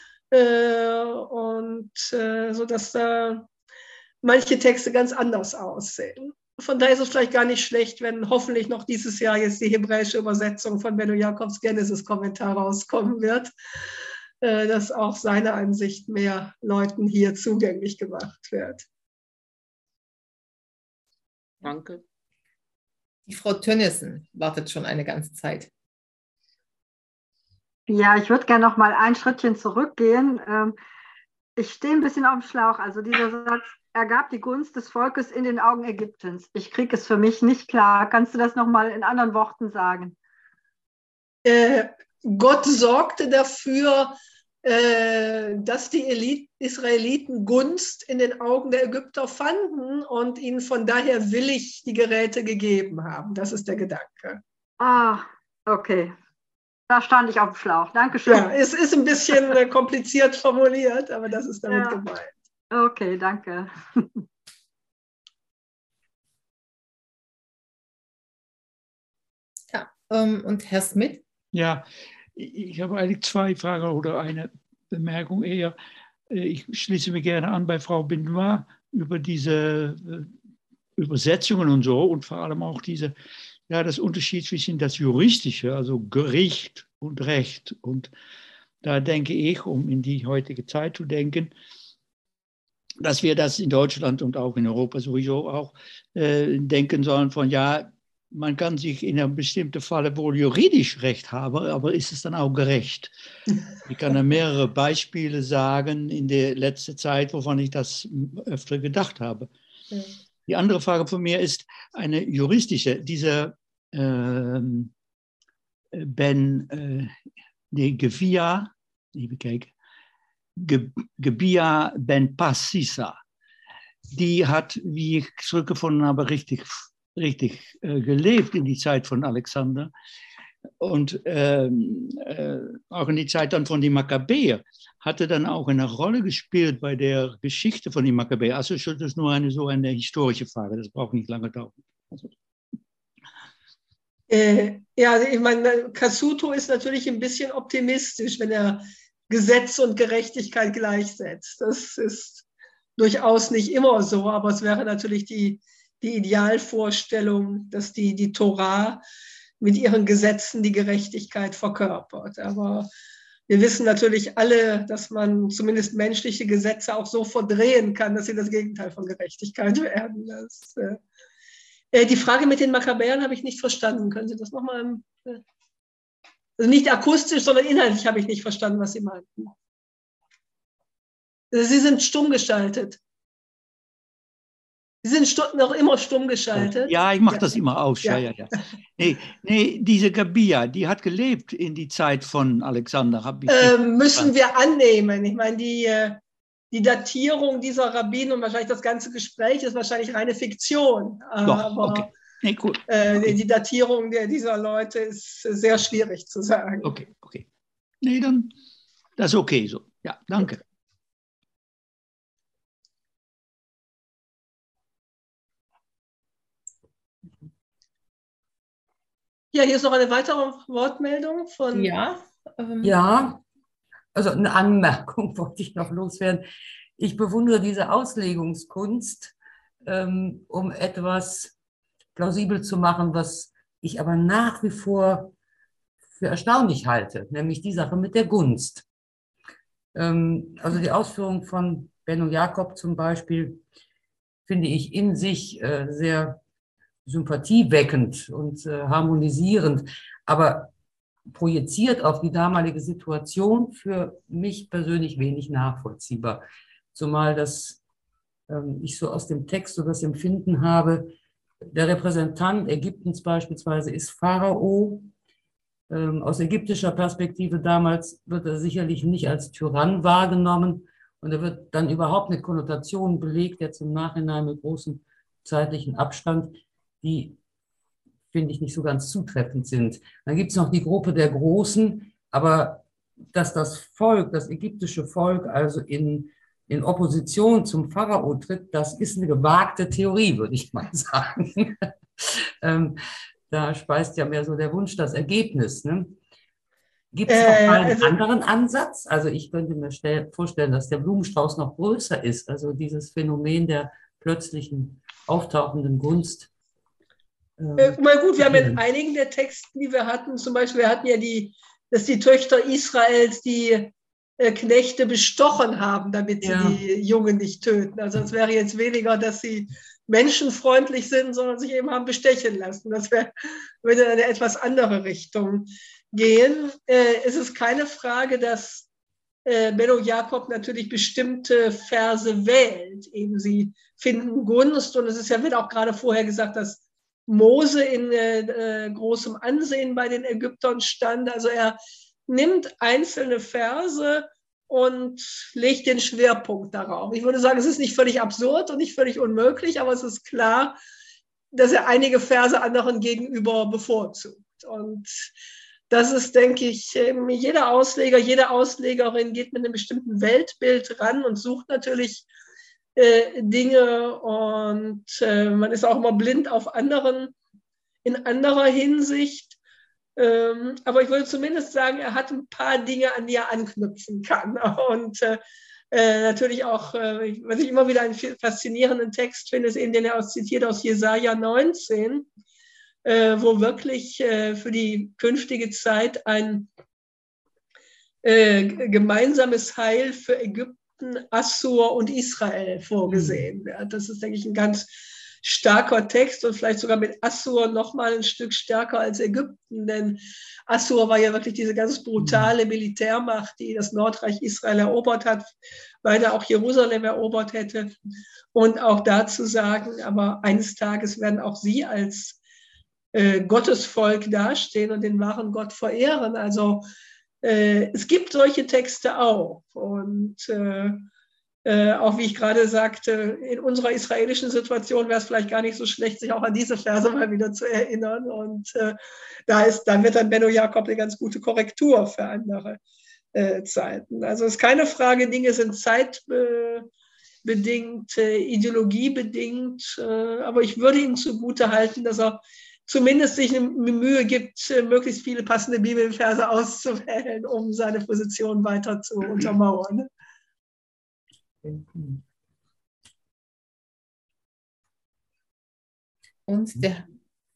sodass manche Texte ganz anders aussehen. Von daher ist es vielleicht gar nicht schlecht, wenn hoffentlich noch dieses Jahr jetzt die hebräische Übersetzung von Benno Jakobs Genesis-Kommentar rauskommen wird, dass auch seine Ansicht mehr Leuten hier zugänglich gemacht wird. Danke. Die Frau Tönnissen wartet schon eine ganze Zeit. Ja, ich würde gerne noch mal ein Schrittchen zurückgehen. Ich stehe ein bisschen auf dem Schlauch. Also dieser Satz, er gab die Gunst des Volkes in den Augen Ägyptens. Ich kriege es für mich nicht klar. Kannst du das noch mal in anderen Worten sagen? Gott sorgte dafür, dass die Israeliten Gunst in den Augen der Ägypter fanden und ihnen von daher willig die Geräte gegeben haben. Das ist der Gedanke. Ah, okay. Da stand ich auf dem Schlauch. Dankeschön. Ja, es ist ein bisschen kompliziert formuliert, aber das ist damit gemeint. Okay, danke. Ja, und Herr Smith? Ja, ich habe eigentlich zwei Fragen oder eine Bemerkung eher. Ich schließe mich gerne an bei Frau Benoit über diese Übersetzungen und so und vor allem auch das Unterschied zwischen das Juristische, also Gericht und Recht. Und da denke ich, um in die heutige Zeit zu denken, dass wir das in Deutschland und auch in Europa sowieso auch denken sollen von, ja, man kann sich in einem bestimmten Falle wohl juridisch Recht haben, aber ist es dann auch gerecht? Ich kann da mehrere Beispiele sagen in der letzten Zeit, wovon ich das öfter gedacht habe. Ja. Die andere Frage von mir ist eine juristische. Dieser Gebia Ben Passissa, die hat, wie ich zurückgefunden habe, richtig gelebt in die Zeit von Alexander und auch in die Zeit dann von den Makkabäer, hatte dann auch eine Rolle gespielt bei der Geschichte von den Makkabäer. Also das ist nur eine historische Frage, das braucht nicht lange dauern. Also. Ja, ich meine, Cassuto ist natürlich ein bisschen optimistisch, wenn er Gesetz und Gerechtigkeit gleichsetzt. Das ist durchaus nicht immer so, aber es wäre natürlich die Idealvorstellung, dass die Tora mit ihren Gesetzen die Gerechtigkeit verkörpert. Aber wir wissen natürlich alle, dass man zumindest menschliche Gesetze auch so verdrehen kann, dass sie das Gegenteil von Gerechtigkeit werden. Die Frage mit den Makkabäern habe ich nicht verstanden. Können Sie das nochmal? Also nicht akustisch, sondern inhaltlich habe ich nicht verstanden, was Sie meinten. Sie sind stumm geschaltet. Sie sind noch immer stumm geschaltet. Ja, ich mache das immer aus. Ja. Nee, diese Gabia, die hat gelebt in die Zeit von Alexander. Müssen wir annehmen. Ich meine, die Datierung dieser Rabbinen und wahrscheinlich das ganze Gespräch ist wahrscheinlich reine Fiktion. Doch, okay. Nee, cool. Die Datierung dieser Leute ist sehr schwierig zu sagen. Okay. Nee, dann, das ist okay so. Ja, danke. Ja, hier ist noch eine weitere Wortmeldung von... Ja, also eine Anmerkung wollte ich noch loswerden. Ich bewundere diese Auslegungskunst, um etwas plausibel zu machen, was ich aber nach wie vor für erstaunlich halte, nämlich die Sache mit der Gunst. Also die Ausführung von Benno Jakob zum Beispiel finde ich in sich sehr sympathieweckend und harmonisierend, aber projiziert auf die damalige Situation für mich persönlich wenig nachvollziehbar. Zumal ich so aus dem Text so das Empfinden habe, der Repräsentant Ägyptens beispielsweise ist Pharao. Aus ägyptischer Perspektive damals wird er sicherlich nicht als Tyrann wahrgenommen und er wird dann überhaupt mit Konnotationen belegt, jetzt im Nachhinein mit großem zeitlichen Abstand, die, finde ich, nicht so ganz zutreffend sind. Dann gibt es noch die Gruppe der Großen, aber dass das Volk, das ägyptische Volk, also in Opposition zum Pharao tritt, das ist eine gewagte Theorie, würde ich mal sagen. Da speist ja mehr so der Wunsch das Ergebnis. Ne? Gibt es noch mal einen anderen Ansatz? Also ich könnte mir vorstellen, dass der Blumenstrauß noch größer ist, also dieses Phänomen der plötzlichen auftauchenden Gunst. Mal gut, wir haben in einigen der Texten, die wir hatten, zum Beispiel, wir hatten ja dass die Töchter Israels die Knechte bestochen haben, damit sie die Jungen nicht töten. Also es wäre jetzt weniger, dass sie menschenfreundlich sind, sondern sich eben haben bestechen lassen. Das würde in eine etwas andere Richtung gehen. Es ist keine Frage, dass Benno Jakob natürlich bestimmte Verse wählt. Eben sie finden Gunst und wird auch gerade vorher gesagt, dass Mose in großem Ansehen bei den Ägyptern stand. Also er nimmt einzelne Verse und legt den Schwerpunkt darauf. Ich würde sagen, es ist nicht völlig absurd und nicht völlig unmöglich, aber es ist klar, dass er einige Verse anderen gegenüber bevorzugt. Und das ist, denke ich, jeder Ausleger, jede Auslegerin geht mit einem bestimmten Weltbild ran und sucht natürlich Dinge und man ist auch immer blind auf in anderer Hinsicht. Aber ich würde zumindest sagen, er hat ein paar Dinge, an die er anknüpfen kann. Und natürlich auch, was ich immer wieder einen faszinierenden Text finde, ist eben, den er zitiert aus Jesaja 19, wo wirklich für die künftige Zeit ein gemeinsames Heil für Ägypten, Assur und Israel vorgesehen wird. Das ist, denke ich, ein ganz starker Text und vielleicht sogar mit Assur noch mal ein Stück stärker als Ägypten, denn Assur war ja wirklich diese ganz brutale Militärmacht, die das Nordreich Israel erobert hat, beinahe auch Jerusalem erobert hätte. Und auch dazu sagen, aber eines Tages werden auch sie als Gottesvolk dastehen und den wahren Gott verehren. Also es gibt solche Texte auch. Und auch wie ich gerade sagte, in unserer israelischen Situation wäre es vielleicht gar nicht so schlecht, sich auch an diese Verse mal wieder zu erinnern. Und dann wird dann Benno Jakob eine ganz gute Korrektur für andere Zeiten. Also es ist keine Frage, Dinge sind zeitbedingt, ideologiebedingt, aber ich würde ihm zugute halten, dass er zumindest sich eine Mühe gibt, möglichst viele passende Bibelverse auszuwählen, um seine Position weiter zu untermauern. Und der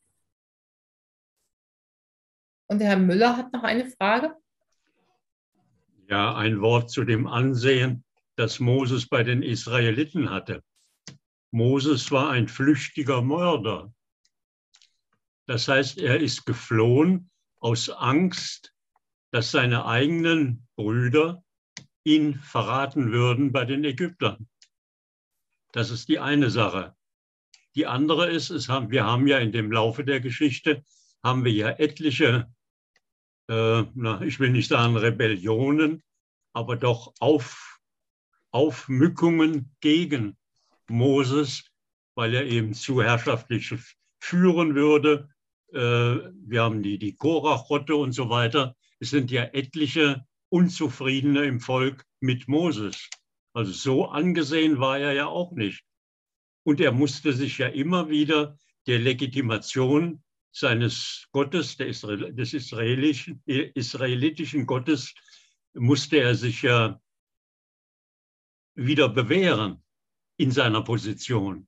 Herr Müller hat noch eine Frage. Ja, ein Wort zu dem Ansehen, das Moses bei den Israeliten hatte. Moses war ein flüchtiger Mörder. Das heißt, er ist geflohen aus Angst, dass seine eigenen Brüder ihn verraten würden bei den Ägyptern. Das ist die eine Sache. Die andere ist, wir haben ja in dem Laufe der Geschichte, haben wir ja etliche, ich will nicht sagen Rebellionen, aber doch Aufmückungen gegen Moses, weil er eben zu herrschaftlich führen würde. Wir haben die Korach-Rotte und so weiter. Es sind ja etliche Unzufriedene im Volk mit Moses. Also so angesehen war er ja auch nicht. Und er musste sich ja immer wieder der Legitimation seines Gottes, des israelitischen Gottes, musste er sich ja wieder bewähren in seiner Position.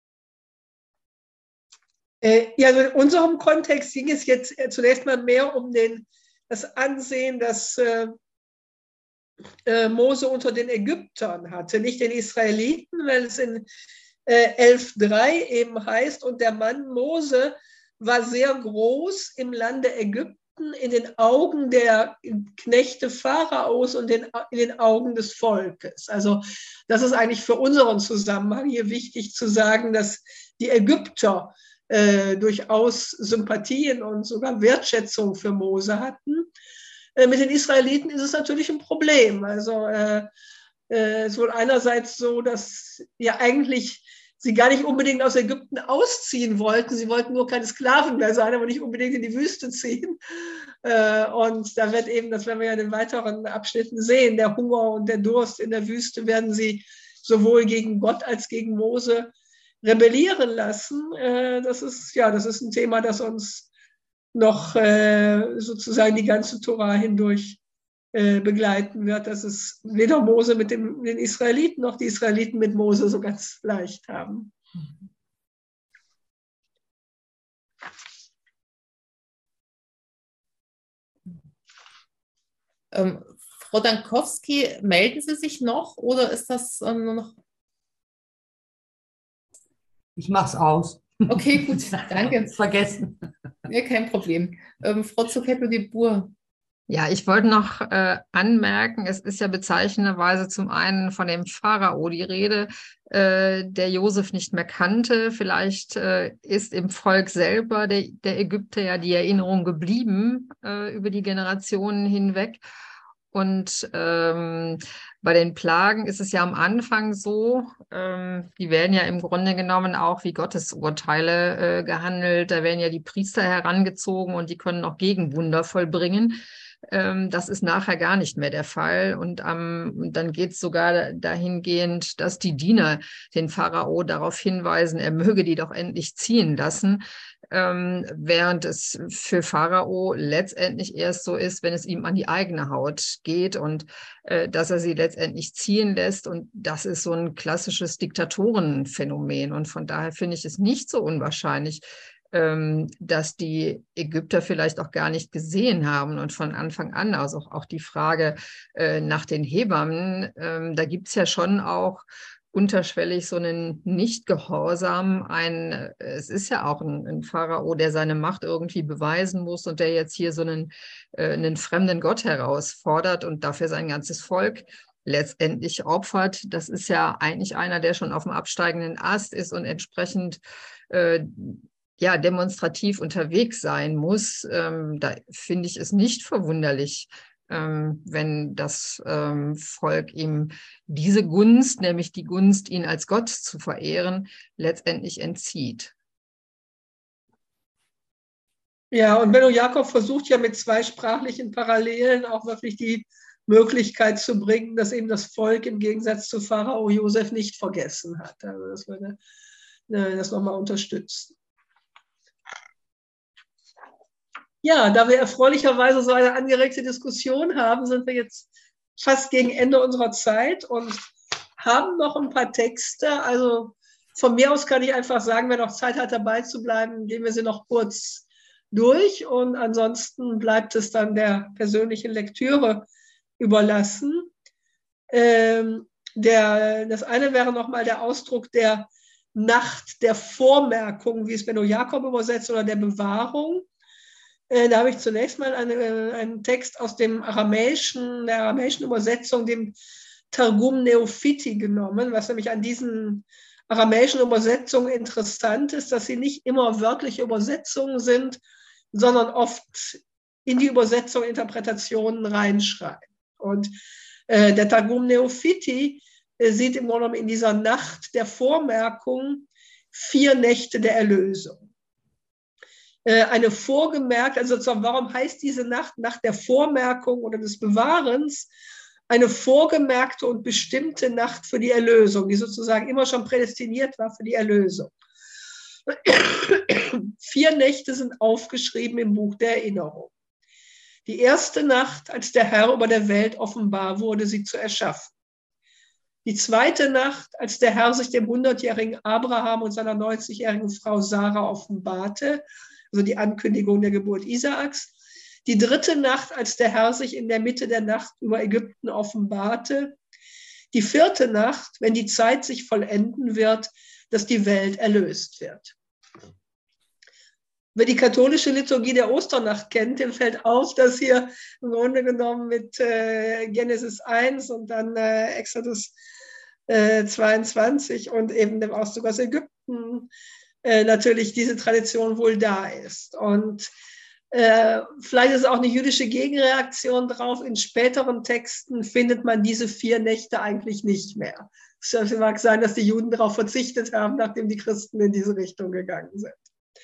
Ja, also in unserem Kontext ging es jetzt zunächst mal mehr um das Ansehen, das Mose unter den Ägyptern hatte, nicht den Israeliten, weil es in 11,3 eben heißt, und der Mann Mose war sehr groß im Lande Ägypten in den Augen der Knechte Pharaos und in den Augen des Volkes. Also das ist eigentlich für unseren Zusammenhang hier wichtig zu sagen, dass die Ägypter durchaus Sympathien und sogar Wertschätzung für Mose hatten. Mit den Israeliten ist es natürlich ein Problem. Also es ist wohl einerseits so, dass ja eigentlich sie gar nicht unbedingt aus Ägypten ausziehen wollten. Sie wollten nur keine Sklaven mehr sein, aber nicht unbedingt in die Wüste ziehen. Und da wird eben, das werden wir ja in den weiteren Abschnitten sehen, der Hunger und der Durst in der Wüste werden sie sowohl gegen Gott als gegen Mose rebellieren lassen. Das ist ein Thema, das uns noch sozusagen die ganze Tora hindurch begleiten wird, dass es weder Mose mit den Israeliten noch die Israeliten mit Mose so ganz leicht haben. Frau Dankowski, melden Sie sich noch oder ist das nur noch? Ich mache es aus. Okay, gut, danke. Vergessen. Ja, kein Problem. Frau Zucchetto-de-Boer. Ja, ich wollte noch anmerken, es ist ja bezeichnenderweise zum einen von dem Pharao die Rede, der Josef nicht mehr kannte. Vielleicht ist im Volk selber der Ägypter ja die Erinnerung geblieben über die Generationen hinweg. Und bei den Plagen ist es ja am Anfang so, die werden ja im Grunde genommen auch wie Gottesurteile gehandelt. Da werden ja die Priester herangezogen und die können auch Gegenwunder vollbringen. Das ist nachher gar nicht mehr der Fall. Und dann geht es sogar dahingehend, dass die Diener den Pharao darauf hinweisen, er möge die doch endlich ziehen lassen. Während es für Pharao letztendlich erst so ist, wenn es ihm an die eigene Haut geht und dass er sie letztendlich ziehen lässt. Und das ist so ein klassisches Diktatorenphänomen. Und von daher finde ich es nicht so unwahrscheinlich, dass die Ägypter vielleicht auch gar nicht gesehen haben und von Anfang an, also auch die Frage nach den Hebammen, da gibt es ja schon auch unterschwellig so einen Nichtgehorsam. Es ist ja auch ein Pharao, der seine Macht irgendwie beweisen muss und der jetzt hier so einen fremden Gott herausfordert und dafür sein ganzes Volk letztendlich opfert. Das ist ja eigentlich einer, der schon auf dem absteigenden Ast ist und entsprechend demonstrativ unterwegs sein muss. Da finde ich es nicht verwunderlich, wenn das Volk ihm diese Gunst, nämlich die Gunst, ihn als Gott zu verehren, letztendlich entzieht. Ja, und Benno Jakob versucht ja mit zwei sprachlichen Parallelen auch wirklich die Möglichkeit zu bringen, dass eben das Volk im Gegensatz zu Pharao Josef nicht vergessen hat. Also das würde das nochmal unterstützen. Ja, da wir erfreulicherweise so eine angeregte Diskussion haben, sind wir jetzt fast gegen Ende unserer Zeit und haben noch ein paar Texte. Also Von mir aus kann ich einfach sagen, wer noch Zeit hat, dabei zu bleiben, gehen wir sie noch kurz durch. Und ansonsten bleibt es dann der persönlichen Lektüre überlassen. Das eine wäre nochmal der Ausdruck der Nacht der Vormerkung, wie es Benno Jakob übersetzt, oder der Bewahrung. Da habe ich zunächst mal einen Text aus der aramäischen Übersetzung, dem Targum Neophiti, genommen, was nämlich an diesen aramäischen Übersetzungen interessant ist, dass sie nicht immer wörtliche Übersetzungen sind, sondern oft in die Übersetzung Interpretationen reinschreiben. Und der Targum Neophiti sieht im Grunde genommen in dieser Nacht der Vormerkung 4 Nächte der Erlösung. Eine vorgemerkte, also sozusagen, warum heißt diese Nacht Nacht der Vormerkung oder des Bewahrens? Eine vorgemerkte und bestimmte Nacht für die Erlösung, die sozusagen immer schon prädestiniert war für die Erlösung. 4 Nächte sind aufgeschrieben im Buch der Erinnerung. Die erste Nacht, als der Herr über der Welt offenbar wurde, sie zu erschaffen. Die zweite Nacht, als der Herr sich dem 100-jährigen Abraham und seiner 90-jährigen Frau Sarah offenbarte, also die Ankündigung der Geburt Isaaks. Die dritte Nacht, als der Herr sich in der Mitte der Nacht über Ägypten offenbarte. Die 4. Nacht, wenn die Zeit sich vollenden wird, dass die Welt erlöst wird. Wer die katholische Liturgie der Osternacht kennt, dem fällt auf, dass hier im Grunde genommen mit Genesis 1 und dann Exodus 22 und eben dem Auszug aus Ägypten natürlich diese Tradition wohl da ist. Und vielleicht ist es auch eine jüdische Gegenreaktion drauf. In späteren Texten findet man diese 4 Nächte eigentlich nicht mehr. Es mag sein, dass die Juden darauf verzichtet haben, nachdem die Christen in diese Richtung gegangen sind.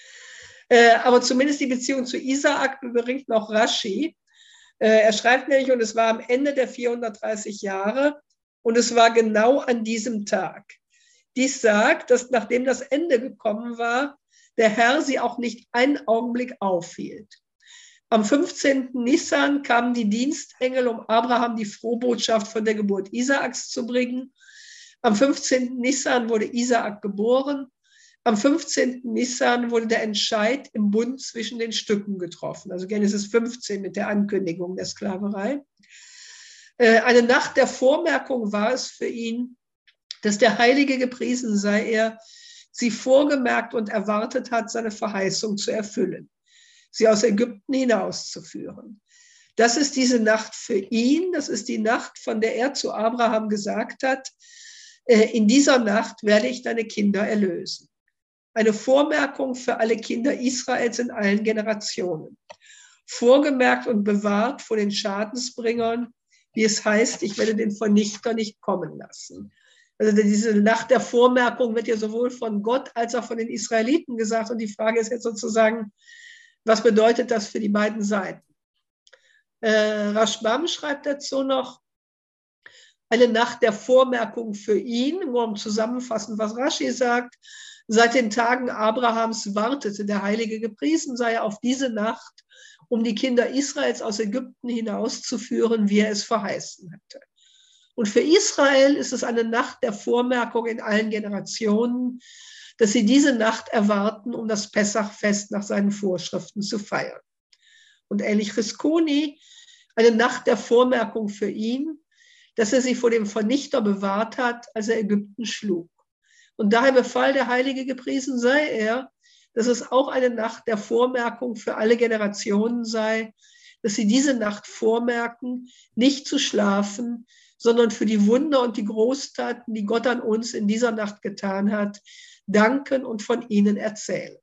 Aber zumindest die Beziehung zu Isaak berichtet noch Rashi. Er schreibt nämlich, und es war am Ende der 430 Jahre und es war genau an diesem Tag. Dies sagt, dass nachdem das Ende gekommen war, der Herr sie auch nicht einen Augenblick aufhielt. Am 15. Nissan kamen die Dienstengel, um Abraham die Frohbotschaft von der Geburt Isaaks zu bringen. Am 15. Nissan wurde Isaak geboren. Am 15. Nissan wurde der Entscheid im Bund zwischen den Stücken getroffen, also Genesis 15 mit der Ankündigung der Sklaverei. Eine Nacht der Vormerkung war es für ihn, dass der Heilige gepriesen sei er, sie vorgemerkt und erwartet hat, seine Verheißung zu erfüllen, sie aus Ägypten hinauszuführen. Das ist diese Nacht für ihn, das ist die Nacht, von der er zu Abraham gesagt hat, in dieser Nacht werde ich deine Kinder erlösen. Eine Vormerkung für alle Kinder Israels in allen Generationen. Vorgemerkt und bewahrt vor den Schadensbringern, wie es heißt, ich werde den Vernichter nicht kommen lassen. Also diese Nacht der Vormerkung wird ja sowohl von Gott als auch von den Israeliten gesagt. Und die Frage ist jetzt sozusagen, was bedeutet das für die beiden Seiten? Rashbam schreibt dazu noch, eine Nacht der Vormerkung für ihn, nur um zusammenfassen, was Rashi sagt. Seit den Tagen Abrahams wartete der Heilige gepriesen sei er auf diese Nacht, um die Kinder Israels aus Ägypten hinauszuführen, wie er es verheißen hatte. Und für Israel ist es eine Nacht der Vormerkung in allen Generationen, dass sie diese Nacht erwarten, um das Pessachfest nach seinen Vorschriften zu feiern. Und ähnlich Riskoni, eine Nacht der Vormerkung für ihn, dass er sie vor dem Vernichter bewahrt hat, als er Ägypten schlug. Und daher befahl der Heilige gepriesen sei er, dass es auch eine Nacht der Vormerkung für alle Generationen sei, dass sie diese Nacht vormerken, nicht zu schlafen, sondern für die Wunder und die Großtaten, die Gott an uns in dieser Nacht getan hat, danken und von ihnen erzählen.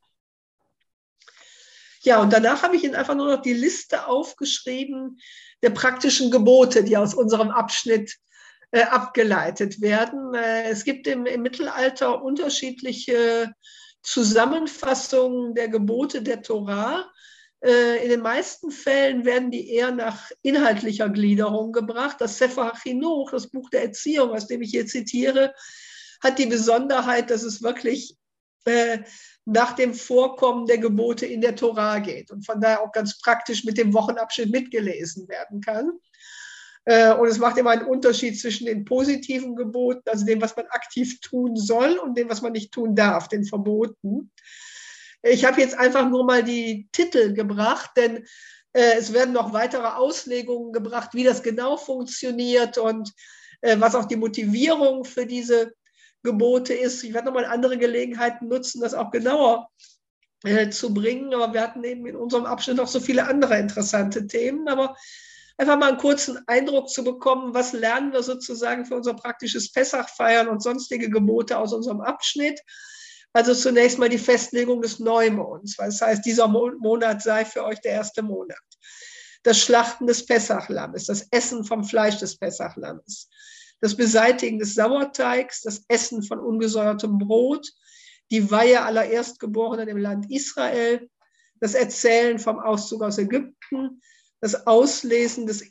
Ja, und danach habe ich Ihnen einfach nur noch die Liste aufgeschrieben der praktischen Gebote, die aus unserem Abschnitt abgeleitet werden. Es gibt im Mittelalter unterschiedliche Zusammenfassungen der Gebote der Torah. In den meisten Fällen werden die eher nach inhaltlicher Gliederung gebracht. Das Sefer HaChinuch, das Buch der Erziehung, aus dem ich hier zitiere, hat die Besonderheit, dass es wirklich nach dem Vorkommen der Gebote in der Torah geht und von daher auch ganz praktisch mit dem Wochenabschnitt mitgelesen werden kann. Und es macht immer einen Unterschied zwischen den positiven Geboten, also dem, was man aktiv tun soll, und dem, was man nicht tun darf, den Verboten. Ich habe jetzt einfach nur mal die Titel gebracht, denn es werden noch weitere Auslegungen gebracht, wie das genau funktioniert und was auch die Motivierung für diese Gebote ist. Ich werde nochmal andere Gelegenheiten nutzen, das auch genauer zu bringen. Aber wir hatten eben in unserem Abschnitt noch so viele andere interessante Themen. Aber einfach mal einen kurzen Eindruck zu bekommen, was lernen wir sozusagen für unser praktisches Pessachfeiern und sonstige Gebote aus unserem Abschnitt. Also zunächst mal die Festlegung des Neumonds. Das heißt, dieser Monat sei für euch der erste Monat. Das Schlachten des Pessachlammes, das Essen vom Fleisch des Pessachlammes, das Beseitigen des Sauerteigs, das Essen von ungesäuertem Brot, die Weihe aller Erstgeborenen im Land Israel, das Erzählen vom Auszug aus Ägypten, das Auslösen des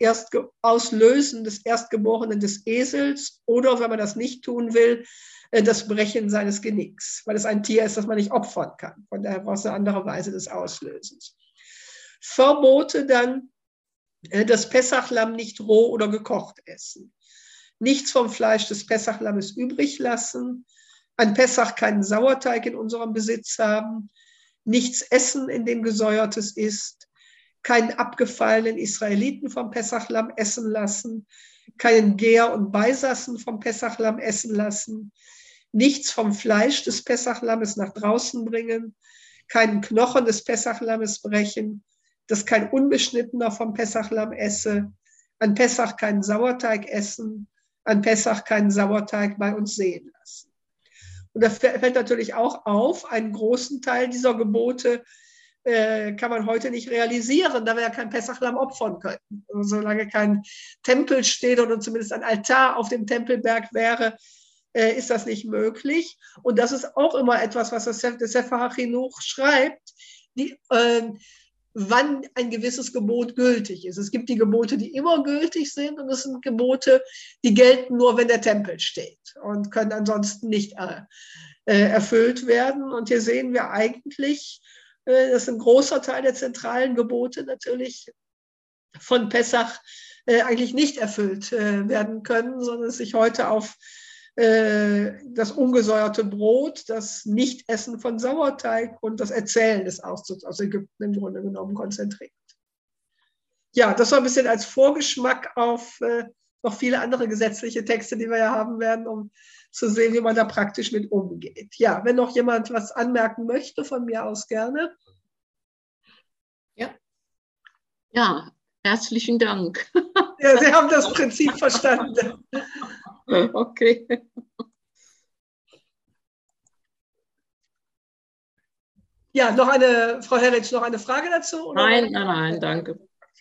Erstgeborenen des Esels oder, wenn man das nicht tun will, das Brechen seines Genicks, weil es ein Tier ist, das man nicht opfern kann. Von daher braucht es eine andere Weise des Auslösens. Verbote dann, das Pessachlamm nicht roh oder gekocht essen. Nichts vom Fleisch des Pessachlammes übrig lassen, an Pessach keinen Sauerteig in unserem Besitz haben, nichts essen, in dem Gesäuertes ist, keinen abgefallenen Israeliten vom Pessachlamm essen lassen, keinen Gär und Beisassen vom Pessachlamm essen lassen, nichts vom Fleisch des Pessachlammes nach draußen bringen, keinen Knochen des Pessachlammes brechen, dass kein Unbeschnittener vom Pessachlamm esse, an Pessach keinen Sauerteig essen, an Pessach keinen Sauerteig bei uns sehen lassen. Und da fällt natürlich auch auf, einen großen Teil dieser Gebote kann man heute nicht realisieren, da wir ja kein Pessachlamm opfern könnten. Also solange kein Tempel steht oder zumindest ein Altar auf dem Tempelberg wäre, ist das nicht möglich. Und das ist auch immer etwas, was das Sefer HaChinuch schreibt, wann ein gewisses Gebot gültig ist. Es gibt die Gebote, die immer gültig sind, und es sind Gebote, die gelten nur, wenn der Tempel steht und können ansonsten nicht erfüllt werden. Und hier sehen wir eigentlich, dass ein großer Teil der zentralen Gebote natürlich von Pessach eigentlich nicht erfüllt werden können, sondern es sich heute auf das ungesäuerte Brot, das Nichtessen von Sauerteig und das Erzählen des Auszugs aus Ägypten im Grunde genommen konzentriert. Ja, das war ein bisschen als Vorgeschmack auf noch viele andere gesetzliche Texte, die wir ja haben werden, um zu sehen, wie man da praktisch mit umgeht. Ja, wenn noch jemand was anmerken möchte, von mir aus gerne. Ja, herzlichen Dank. Ja, Sie haben das Prinzip verstanden. Okay. Ja, Frau Herritsch, noch eine Frage dazu? Oder? Nein, danke.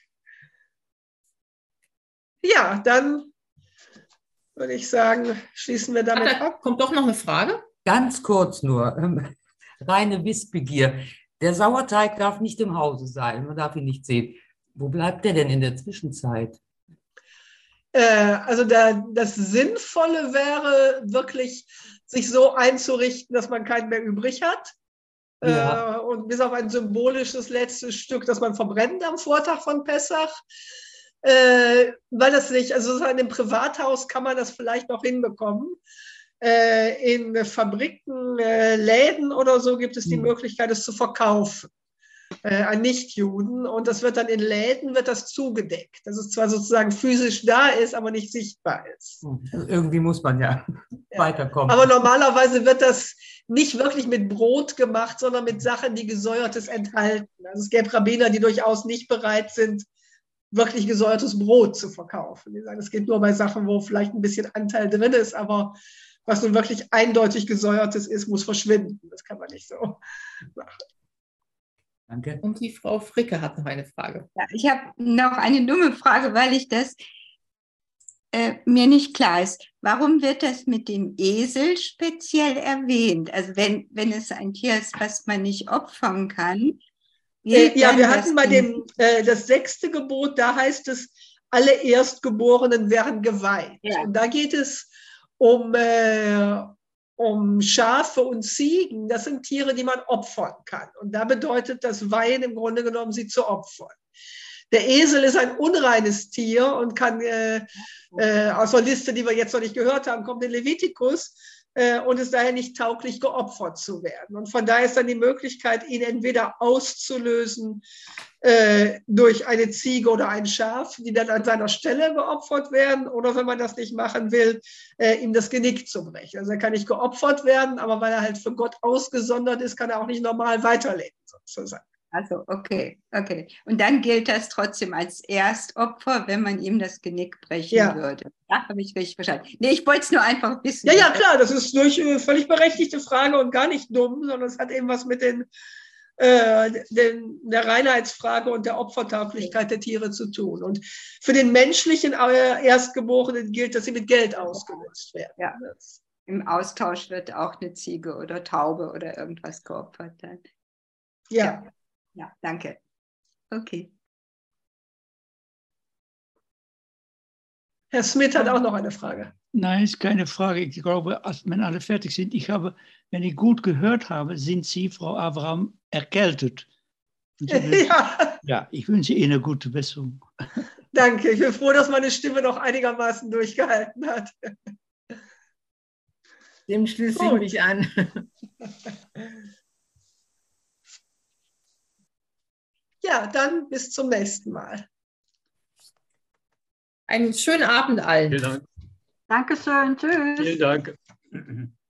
Ja, dann würde ich sagen, schließen wir damit ab. Kommt doch noch eine Frage? Ganz kurz nur, reine Wissbegier. Der Sauerteig darf nicht im Hause sein, man darf ihn nicht sehen. Wo bleibt der denn in der Zwischenzeit? Also das Sinnvolle wäre wirklich, sich so einzurichten, dass man keinen mehr übrig hat. Ja. Und bis auf ein symbolisches letztes Stück, das man verbrennt am Vortag von Pessach. Weil das nicht, also in einem Privathaus kann man das vielleicht noch hinbekommen. In Fabriken, Läden oder so gibt es die Möglichkeit, es zu verkaufen an Nichtjuden. Und das wird dann in Läden zugedeckt, dass es zwar sozusagen physisch da ist, aber nicht sichtbar ist. Also irgendwie muss man ja weiterkommen. Aber normalerweise wird das nicht wirklich mit Brot gemacht, sondern mit Sachen, die Gesäuertes enthalten. Also es gäbe Rabbiner, die durchaus nicht bereit sind, wirklich gesäuertes Brot zu verkaufen. Die sagen, es geht nur bei Sachen, wo vielleicht ein bisschen Anteil drin ist, aber was nun wirklich eindeutig gesäuertes ist, muss verschwinden. Das kann man nicht so machen. Danke. Und die Frau Fricke hat noch eine Frage. Ja, ich habe noch eine dumme Frage, weil ich das mir nicht klar ist. Warum wird das mit dem Esel speziell erwähnt? Also wenn es ein Tier ist, was man nicht opfern kann. Ja, wir hatten bei das 6. Gebot, da heißt es, alle Erstgeborenen wären geweiht. Ja. Und da geht es um Schafe und Ziegen. Das sind Tiere, die man opfern kann. Und da bedeutet das Weihen im Grunde genommen, sie zu opfern. Der Esel ist ein unreines Tier und kann aus der Liste, die wir jetzt noch nicht gehört haben, kommt in Levitikus und ist daher nicht tauglich, geopfert zu werden. Und von daher ist dann die Möglichkeit, ihn entweder auszulösen durch eine Ziege oder ein Schaf, die dann an seiner Stelle geopfert werden, oder wenn man das nicht machen will, ihm das Genick zu brechen. Also er kann nicht geopfert werden, aber weil er halt für Gott ausgesondert ist, kann er auch nicht normal weiterleben, sozusagen. Also, okay. Und dann gilt das trotzdem als Erstopfer, wenn man ihm das Genick brechen würde. Ja, habe ich richtig verstanden. Nee, ich wollte es nur einfach wissen. Ja, klar, das ist eine völlig berechtigte Frage und gar nicht dumm, sondern es hat eben was mit der Reinheitsfrage und der Opfertauglichkeit der Tiere zu tun. Und für den menschlichen Erstgeborenen gilt, dass sie mit Geld ausgelöst werden. Ja. Im Austausch wird auch eine Ziege oder Taube oder irgendwas geopfert dann. Ja, danke. Okay. Herr Smith hat auch noch eine Frage. Nein, ist keine Frage. Ich glaube, wenn alle fertig sind, wenn ich gut gehört habe, sind Sie, Frau Abraham, erkältet. Ja, ich wünsche Ihnen eine gute Besserung. Danke, ich bin froh, dass meine Stimme noch einigermaßen durchgehalten hat. Dem schließe ich mich an. Ja, dann bis zum nächsten Mal. Einen schönen Abend allen. Vielen Dank. Dankeschön. Tschüss. Vielen Dank.